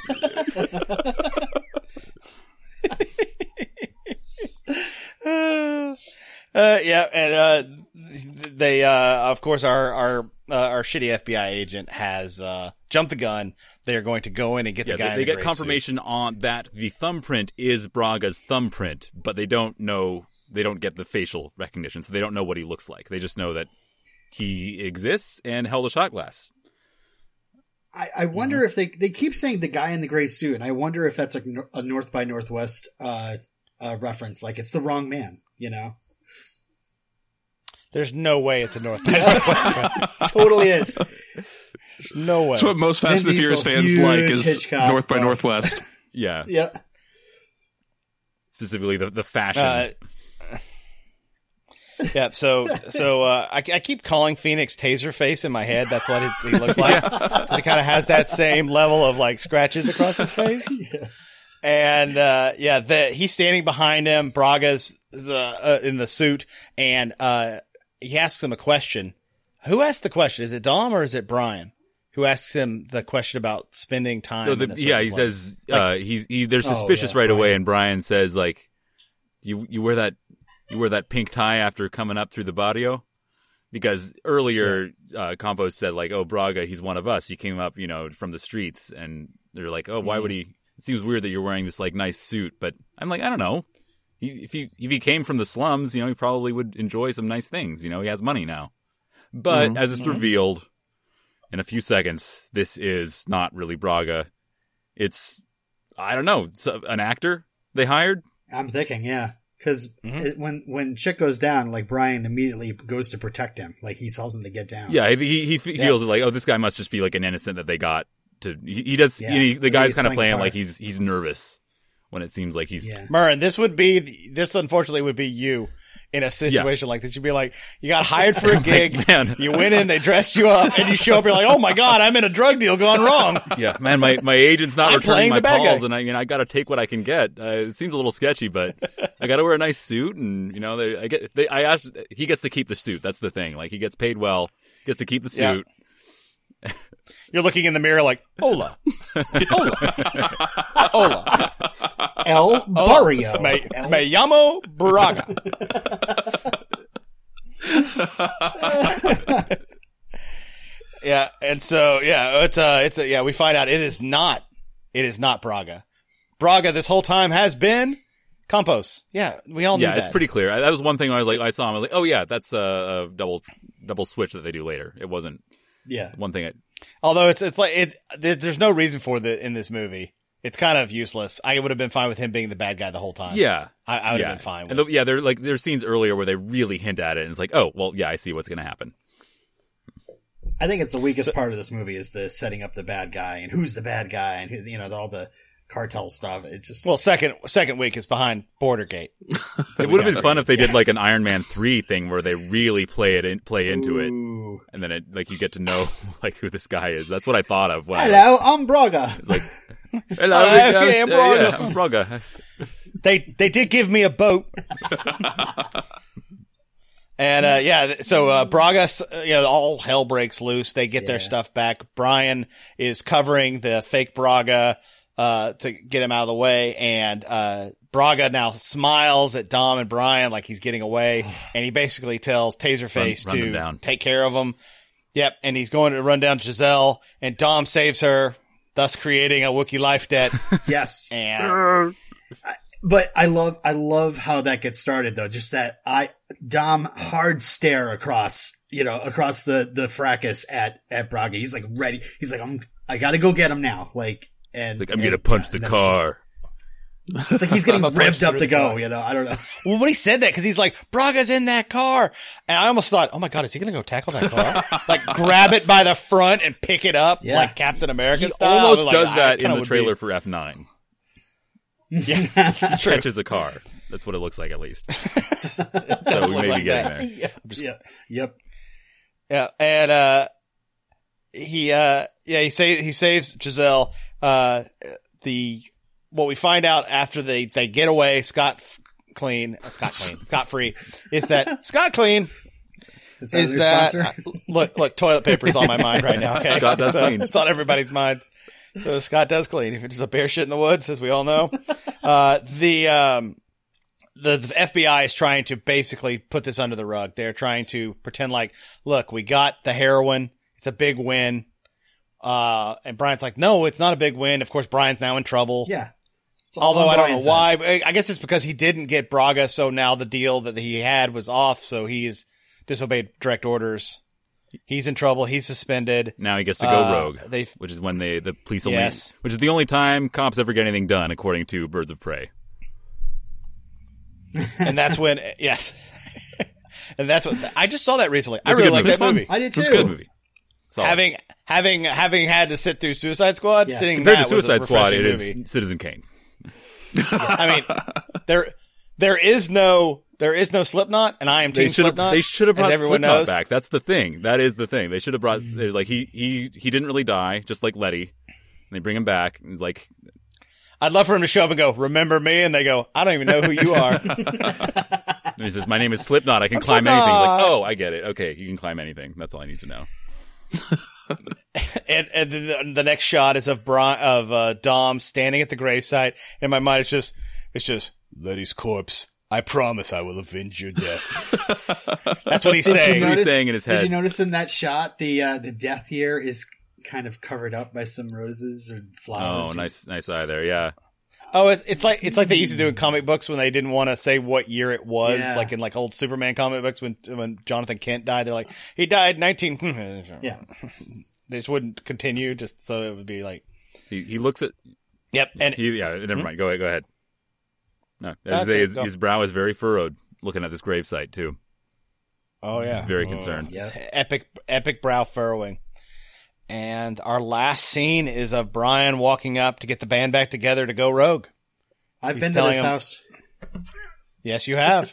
uh, yeah, and uh, they, uh, of course, our our uh, our shitty F B I agent has uh, jumped the gun. They are going to go in and get Yeah, the guy. they, in they the get gray confirmation on that the thumbprint is Braga's thumbprint, but they don't know. They don't get the facial recognition, so they don't know what he looks like. They just know that he exists and held a shot glass. I, I wonder if they they keep saying the guy in the gray suit, and I wonder if that's like a North by Northwest uh, uh, reference. Like it's the wrong man, you know? There's no way it's a North by Northwest. Totally is. No way. That's what most Fast Vin and the Furious Diesel, fans huge like is Hitchcock North by buff. Northwest. Yeah, Yeah. specifically the the fashion. Uh, yeah, so so uh, I, I keep calling Phoenix Taserface in my head. That's what he, he looks like. 'Cause he kind of has that same level of like scratches across his face. Yeah. And uh, yeah, the, he's standing behind him. Braga's the uh, in the suit, and uh, he asks him a question. Who asked the question? Is it Dom or is it Brian? Who asks him the question about spending time? No, the- in a yeah, certain he place? says uh, he's he, they're Oh, suspicious yeah, right away, Brian. and Brian says like, "You you wear that you wear that pink tie after coming up through the barrio." Because earlier, uh, Campos said like, "Oh, Braga, he's one of us. He came up, you know, from the streets," and they're like, "Oh, why would he?" It seems weird that you're wearing this like nice suit, but I'm like, I don't know. He, if he if he came from the slums, you know, he probably would enjoy some nice things. You know, he has money now. But as it's revealed in a few seconds, this is not really Braga. It's I don't know, it's a- an actor they hired. I'm thinking, yeah. Because Mhm. when when shit goes down, like Brian immediately goes to protect him. Like he tells him to get down. Yeah, he he feels like, oh, this guy must just be like an innocent that they got to. He, he does. Yeah. You know, the He's guy's kind of playing playing a like part. he's he's nervous when it seems like he's. Yeah. Murren, this would be this unfortunately would be you in a situation yeah. like this. You'd be like, you got hired for a gig, like, man. You went in, they dressed you up, and you show up, you're like, oh my God, I'm in a drug deal gone wrong. Yeah, man, my, my agent's not I'm returning my calls, guy. and I, you know, I got to take what I can get. Uh, it seems a little sketchy, but I got to wear a nice suit, and you know, they, I get, they, I asked, he gets to keep the suit. That's the thing. Like, he gets paid well, gets to keep the suit. Yeah. You're looking in the mirror like, hola, hola, hola, El Barrio, me, me llamo Braga. Yeah, and so yeah, it's uh, it's a, yeah. We find out it is not, it is not Braga. Braga this whole time has been Campos. Yeah, we all knew yeah, that. it's pretty clear. I, that was one thing I was like, I saw him, I was like, oh yeah, that's a, a double double switch that they do later. It wasn't. Yeah, one thing. I, Although it's it's like it, there's no reason for the in this movie. It's kind of useless. I would have been fine with him being the bad guy the whole time. Yeah, I, I would yeah. have been fine with. And the, yeah, there like there's scenes earlier where they really hint at it, and it's like, oh well, yeah, I see what's going to happen. I think it's the weakest part of this movie is the setting up the bad guy and who's the bad guy and who, you know, all the cartel stuff. It just well, second second week is behind Bordergate. It would have been fun if they did like an Iron Man three thing where they really play it in, play into Ooh. it, and then it like you get to know like who this guy is. That's what I thought of. When Hello, I, I'm Braga. It's like, hello, Uh, uh, okay, I'm uh, Braga. yeah, I'm Braga. They they did give me a boat. And, uh, yeah, so, uh, Braga, you know, all hell breaks loose. They get Yeah. their stuff back. Brian is covering the fake Braga, uh, to get him out of the way. And, uh, Braga now smiles at Dom and Brian like he's getting away. And he basically tells Taserface Run- run them to down. take care of him. Yep. And he's going to run down Giselle and Dom saves her, thus creating a Wookiee life debt. Yes. And But I love, I love how that gets started though. Just that I, Dom hard stare across, you know, across the, the fracas at, at Braga. He's like ready. He's like, I'm, I gotta go get him now. Like, and Like I'm and, gonna punch yeah, the and then it just- car. it's like he's getting I'm gonna punch revved up through to the go, car. you know, I don't know. well, when he said that, cause he's like, Braga's in that car. And I almost thought, oh my God, is he going to go tackle that car? Like grab it by the front and pick it up Yeah. like Captain America He style. I almost was like, does I that in kinda the would trailer be- for F nine. Yeah. He catches a car. That's what it looks like, at least. So we look may be like getting that. there. yeah, yeah, yep. Yeah. And, uh, he, uh, yeah, he say, he saves Giselle. Uh, the, what we find out after they, they get away, Scott clean, uh, Scott clean, Scott free, is that Scott clean Is that is your that, sponsor? uh, look, look, toilet paper is on my mind right now. Okay. Scott does So, clean. It's on everybody's mind. So Scott does clean. If it's a bear shit in the woods, as we all know, uh, the, um, the, the F B I is trying to basically put this under the rug. They're trying to pretend like, look, we got the heroin. It's a big win. Uh, and Brian's like, no, it's not a big win. Of course, Brian's now in trouble. Yeah. It's all Although on I don't Brian's know side. why. I guess it's because he didn't get Braga. So now the deal that he had was off. So he's disobeyed direct orders. He's in trouble. He's suspended. Now he gets to go Uh, rogue, they- which is when they the police only, Yes. which is the only time cops ever get anything done, according to Birds of Prey. And that's when, yes. And that's what, I just saw that recently. I It's a really good like movie. that It's fun. movie. I did It's too. a good movie. Solid. Having, having, having had to sit through Suicide Squad, Yeah. sitting Compared that to was a Suicide Squad, refreshing it is movie. Citizen Kane. I mean, there, there is no, there is no Slipknot, and I am They Team should have. Slipknot. They should have brought as everyone Slipknot knows. back. That's the thing. That is the thing. They should have brought. they're Like he he he didn't really die, just like Letty. And they bring him back. And he's like, I'd love for him to show up and go, "Remember me?" And they go, "I don't even know who you are." and he says, "My name is Slipknot. I can I'm climb anything." He's like, Slipknot. oh, I get it. Okay, you can climb anything. That's all I need to know. and and the, the next shot is of Brian, of uh, Dom standing at the gravesite. In my mind, it's just it's just Letty's corpse. I promise I will avenge your death. That's what he's Did you saying. What he's notice- saying in his Did head. you notice in that shot the uh, the death year is kind of covered up by some roses or flowers? Oh, or- nice, nice eye there. Yeah. Oh, it, it's like it's like they used to do in comic books when they didn't want to say what year it was, Yeah. like in like old Superman comic books when when Jonathan Kent died. They're like, he died nineteen. Yeah. They just wouldn't continue, just so it would be like, He he looks at. yep. And He, yeah. Never mind. Go ahead. Go ahead. No, as I That's say, it, his, go. his brow is very furrowed, looking at this gravesite too. oh yeah, Very concerned. Yeah. epic epic brow furrowing. And our last scene is of Brian walking up to get the band back together to go rogue. I've He's been to telling this him- house. Yes, you have.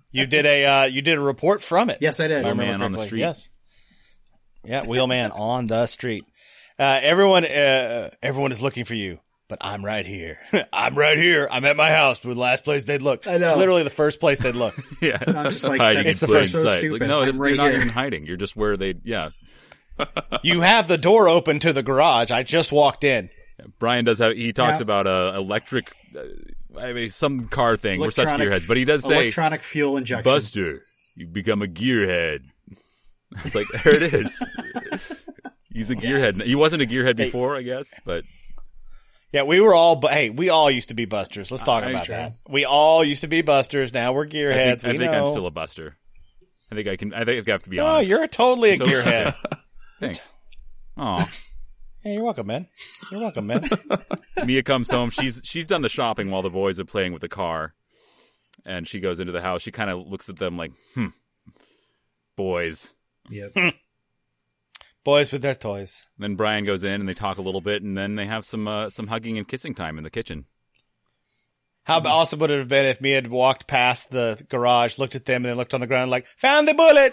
You did a uh, you did a report from it. Yes, I did. If I remember Man on the correctly. street. Yes. Yeah, wheelman on the street. Uh, everyone, uh, everyone is looking for you, but I'm right here. I'm right here. I'm at my house. The last place they'd look. I know. It's literally the first place they'd look. Yeah, I'm just like, hiding that's in the plain first- so sight. stupid. Like, no, I'm you're right not here. even hiding. You're just where they. Yeah, You have the door open to the garage. I just walked in. Brian does have. He talks Yeah. about uh, electric. Uh, I mean, some car thing. We're such Electronic- gearheads, but he does say, electronic fuel injection. "Buster, you become a gearhead." It's like there it is. He's a gearhead. Yes. He wasn't a gearhead before, I guess, but Yeah, we were all, but hey, we all used to be busters. Let's talk I- about True. that. We all used to be busters. Now we're I gearheads. think, I we think know. I'm still a buster. I think I can. I think I have to be Oh, honest. you're totally a Totally. gearhead. Thanks. Aw. Hey, you're welcome, man. You're welcome, man. Mia comes home. She's she's done the shopping while the boys are playing with the car, and she goes into the house. She kind of looks at them like, "Hmm, boys." Yep. Boys with their toys. Then Brian goes in and they talk a little bit, and then they have some uh, some hugging and kissing time in the kitchen. How awesome would it have been if me had walked past the garage, looked at them, and then looked on the ground like, found the bullet!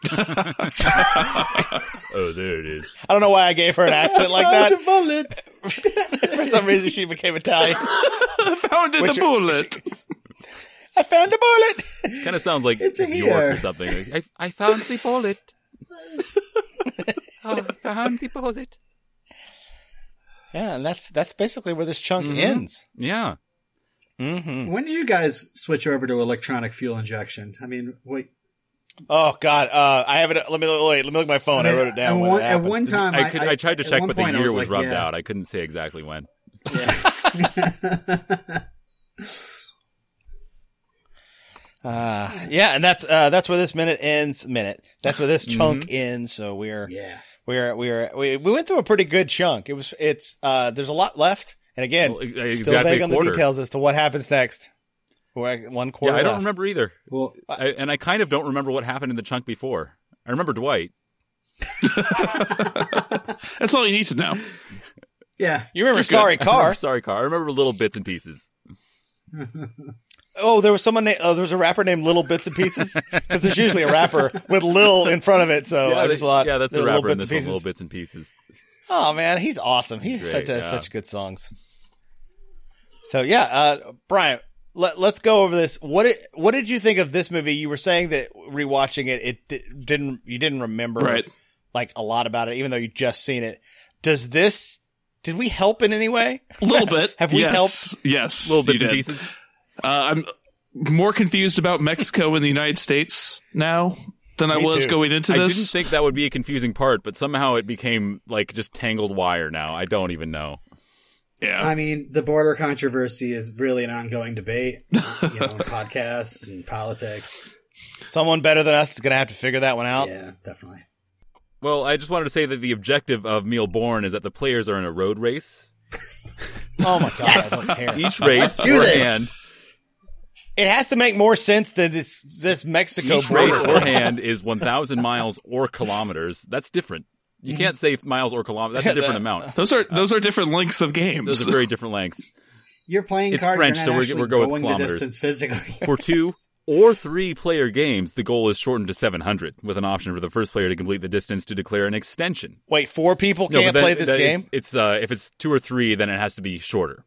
Oh, there it is. I don't know why I gave her an accent like Found that. the bullet. For some reason, she became Italian. Found in Which- the bullet. I found the bullet! Kind of sounds like It's a York here. or something. Like, I I found the bullet. Oh, I found the bullet. Yeah, and that's that's basically where this chunk Mhm. ends. Yeah. Mm-hmm. When did you guys switch over to electronic fuel injection? I mean, wait. Oh God, uh, I have it. Let me wait. Let me look at my phone. I, mean, wrote it down. At when one, it at happened. one time, I could I, tried to at check, one but the point I year was, like, rubbed yeah. out. I couldn't say exactly when. Yeah. Uh, yeah, and that's uh, that's where this minute ends. Minute. That's where this chunk ends. So we're yeah. we're we're we we went through a pretty good chunk. It was it's uh there's a lot left, and again, Well, e- still exactly vague a on the quarter. details as to what happens next. We're at one Yeah, quarter. I don't left. remember either. Well, I, and I kind of don't remember what happened in the chunk before. I remember Dwight. That's all you need to know. yeah. You remember You're good. Sorry I remember Car? Sorry Car. I remember little bits and pieces. Oh, there was someone. Na- oh, there was a rapper named Little Bits and Pieces because there's usually a rapper with Lil in front of it. So I they- just thought, yeah, that's the there were rapper in Little this Bits one, and little Pieces. bits and pieces. Oh man, he's awesome. He Great, such has yeah. such good songs. So yeah, uh, Brian, let, let's go over this. What did what did you think of this movie? You were saying that rewatching it, it di- didn't you didn't remember Right. like a lot about it, even though you just seen it. Does this? Did we help in any way? A little bit. Have we yes. helped? Yes. Little you bits and did. pieces. Uh, I'm more confused about Mexico and the United States now than I Me was too. going into I this. didn't think that would be a confusing part, but somehow it became like just tangled wire now. I don't even know. yeah. I mean, the border controversy is really an ongoing debate, you know, in podcasts and politics. Someone better than us is going to have to figure that one out. Yeah, definitely. Well, I just wanted to say that the objective of Meal Born is that the players are in a road race. Oh my god, I don't care. Each race do or this. hand, It has to make more sense than this this Mexico each race border. or hand is one thousand miles or kilometers. That's different. You can't say miles or kilometers. That's a different amount. those are those are different lengths of games. Those are very different lengths. You're playing It's cards. French, you're so not we're- actually we're going with going the kilometers. distance physically. For two or three player games, the goal is shortened to seven hundred, with an option for the first player to complete the distance to declare an extension. Wait, four people No, can't but then- play this that- game? It's uh, if it's two or three, then it has to be shorter.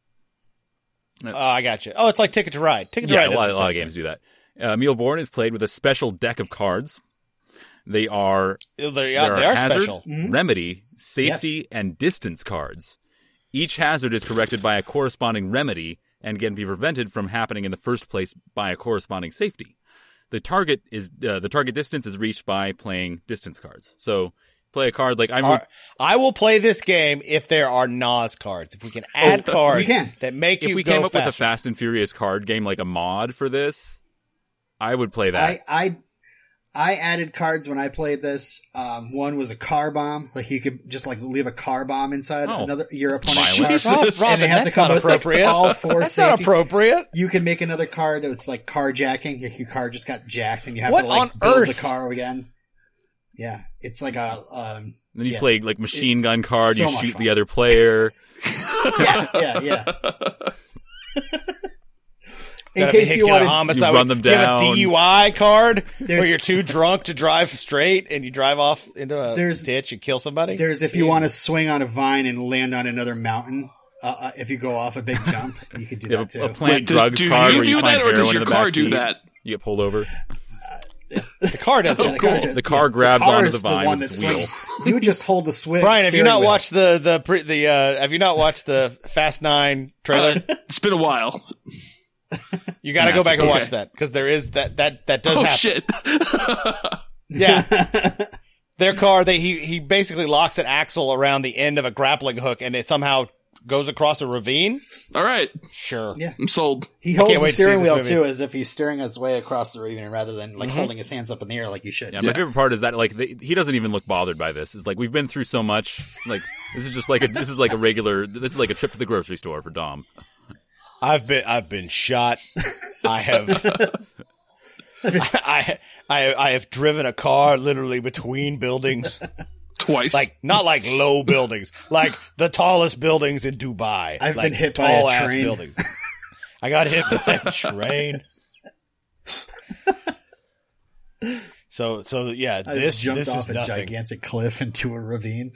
Oh, I got you. Oh, it's like Ticket to Ride. Ticket to Yeah, Ride. a does lot, the a lot same of games do that. Uh, Meal Born is played with a special deck of cards. They are thing. They're, yeah, there they are hazard, special. remedy, safety, and distance cards. Each hazard is corrected by a corresponding remedy and can be prevented from happening in the first place by a corresponding safety. The target is uh, the target distance is reached by playing distance cards. So play a card like I'm. Are- I will play this game if there are N O S cards. If we can add Oh, cards we can. that make if you we go came up faster. with a Fast and Furious card game like a mod for this, I would play that. I, I I added cards when I played this. Um, one was a car bomb, like you could just like leave a car bomb inside Oh, another your opponent's violent. car. Rob, Jesus. Robin, And they have that's to come not with, like, appropriate. all four that's not safeties. appropriate. You can make another card that's like carjacking. Like your car just got jacked, and you have What to like on build earth? the car again. Yeah, it's like a um, then you yeah. play like machine gun card. so you much shoot fun. the other player. yeah, yeah, yeah. In Got a case you vehicular wanted- homicide. You run them You have a down. D U I card There's- where you're too drunk to drive straight and you drive off into a There's- ditch and kill somebody. There's if you want to swing on a vine and land on another mountain. Uh, uh, if you go off a big jump, you could do You that have a, too. a plant Wait, do- drugs do card you where you do find that, or does heroin your in the car back do seat. that? You get pulled over. the car does Yeah, it. the car just- The car yeah, grabs car onto is the vine one with that's its wheel. swinging. You just hold the switch. Brian, have you steering not wheel. watched the the pre- the uh, have you not watched the Fast Nine trailer? It's been a while. You got to go Yes, back and okay. watch that because there is that that that does Oh happen. shit! Yeah, their car. They he he basically locks an axle around the end of a grappling hook, and it somehow goes across a ravine. All right, Sure. Yeah. I'm sold. He can't holds the wait to see steering this wheel movie. too, as if he's steering his way across the ravine rather than like holding his hands up in the air like you should. Yeah, my favorite part is that like they, he doesn't even look bothered by this. It's like we've been through so much. Like this is just like a this is like a regular. This is like a trip to the grocery store for Dom. I've been I've been shot. I have I, I I have driven a car literally between buildings. Twice. Like not like low buildings, like the tallest buildings in Dubai. I've like been hit by a tall ass train. buildings. I got hit by a train. So so yeah, I this jumped this off is a nothing. gigantic cliff into a ravine.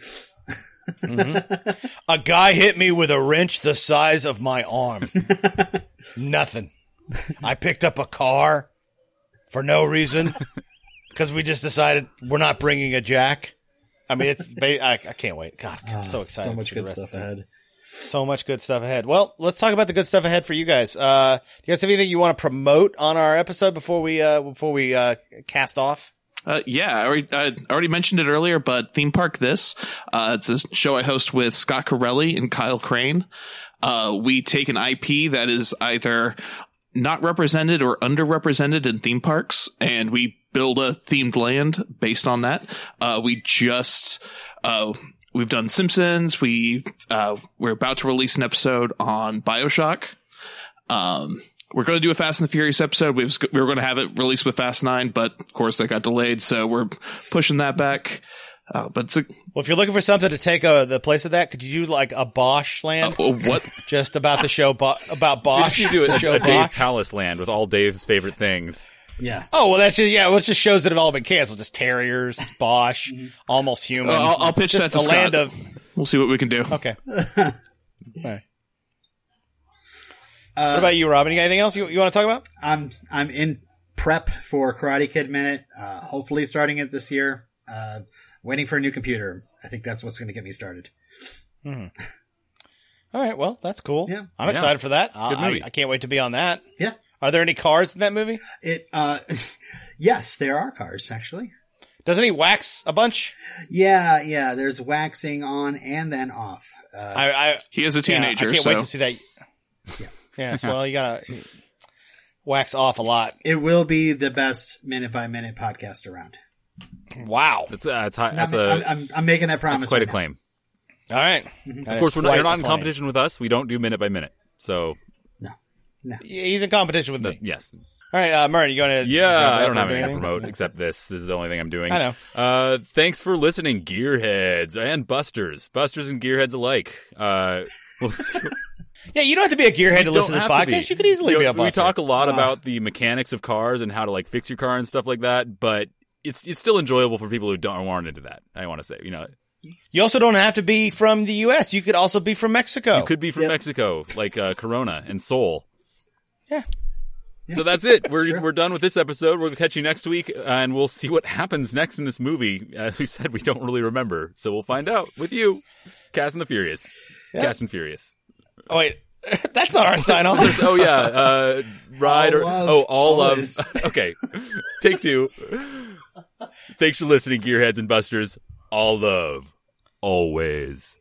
A guy hit me with a wrench the size of my arm. Nothing. I picked up a car for no reason because we just decided we're not bringing a jack. I mean, it's. ba- I, I can't wait. God, I'm so Ah, excited. So much for the good rest stuff of this. ahead. So much good stuff ahead. Well, let's talk about the good stuff ahead for you guys. Uh, do you guys have anything you want to promote on our episode before we uh, before we uh, cast off? Uh, yeah, I already, I already mentioned it earlier, but Theme Park This, uh, it's a show I host with Scott Corelli and Kyle Crane. Uh, we take an I P that is either not represented or underrepresented in theme parks, and we build a themed land based on that. Uh, we just, uh, we've done Simpsons. We, uh, we're about to release an episode on BioShock. Um, We're going to do a Fast and the Furious episode. We, was, we were going to have it released with Fast nine, but of course that got delayed, so we're pushing that back. Uh, but it's a, Well, if you're looking for something to take uh, the place of that, could you do like a Bosch land? uh, what? Just about the show, Bo- about Bosch. You do it the a, show a Dave Bosch. Palace land with all Dave's favorite things. Yeah. Oh well, that's just yeah. Well, it's just shows that have all been canceled. Just Terriers, Bosch, Almost Human. Uh, I'll, I'll pitch just that to the Scott. land of. We'll see what we can do. Okay. All right. What about you, Robin? You got anything else you, you want to talk about? I'm I'm in prep for Karate Kid Minute. Uh, hopefully starting it this year. Uh, waiting for a new computer. I think that's what's going to get me started. All right. Well, that's cool. Yeah. I'm Yeah. excited for that. Good I, movie. I can't wait to be on that. Yeah. Are there any cars in that movie? It. Uh, yes, there are cars actually. Doesn't he wax a bunch? Yeah, yeah. There's waxing on and then off. Uh, I, I He is a yeah, teenager, I can't so wait to see that. Yeah. Yes. Well, you gotta wax off a lot. it will be the best minute by minute podcast around. Wow. That's, uh, that's, high, that's I'm, a I'm, I'm, I'm making that promise. that's quite right a claim. All right. Of course, we're not, you're not in competition with us. We don't do minute by minute. So now. No, no. He's in competition with the, me. yes, All right, uh, Murray, you going to? yeah. I don't have anything to promote except this. This is the only thing I'm doing. I know. Uh, thanks for listening, Gearheads and Busters, Busters and Gearheads alike. Uh, we'll see. Yeah, you don't have to be a gearhead to You listen to don't this have to podcast. be. You could easily You be know, a We buster. talk a lot Ah. about the mechanics of cars and how to like fix your car and stuff like that, but it's it's still enjoyable for people who don't aren't into that. I want to say, you know, You also don't have to be from the U S. You could also be from Mexico. you could be from Yep. Mexico, like uh, Corona and Seoul. Yeah. So that's it. We're true. we're done with this episode. We'll catch you next week, and we'll see what happens next in this movie. As we said, we don't really remember, so we'll find out with you, Cast and the Furious. Cast and Furious. Oh wait, that's not our sign off. Oh yeah, uh, ride All or love, oh all always. love. Okay, take two. Thanks for listening, Gearheads and Busters. All love, always.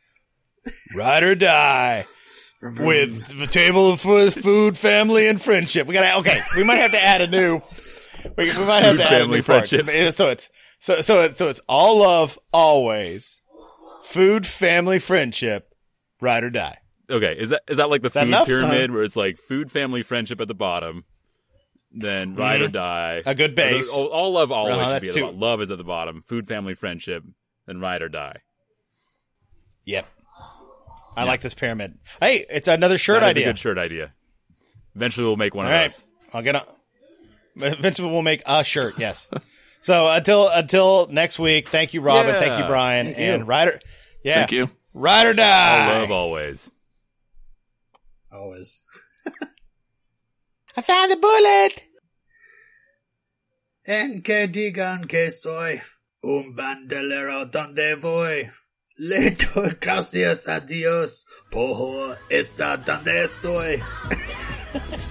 Ride or die with the table of fu- food, family, and friendship. We gotta. Okay, we might have to add a new. We, we might have Food, to add a family, new part. friendship. So it's so so it's so it's all love, always. Food, family, friendship. Ride or die. Okay, is that is that like the that food enough? pyramid where it's like food, family, friendship at the bottom, then ride or die, A good base. All, all love always Uh-huh, should that's be at two. the bottom. Love is at the bottom. Food, family, friendship, then ride or die. Yep. I like this pyramid. Hey, it's another shirt That is idea. a good shirt idea. Eventually, we'll make one All of right. those. I'll get on. Eventually, we'll make a shirt. Yes. So until until next week, thank you, Robin. Yeah. Thank you, Brian. Thank and you. Ryder. Yeah. Thank you. Ride or die. All love always. Always. I found the bullet. En que digan que soy un bandolero donde voy. Le doy gracias a Dios por estar donde estoy.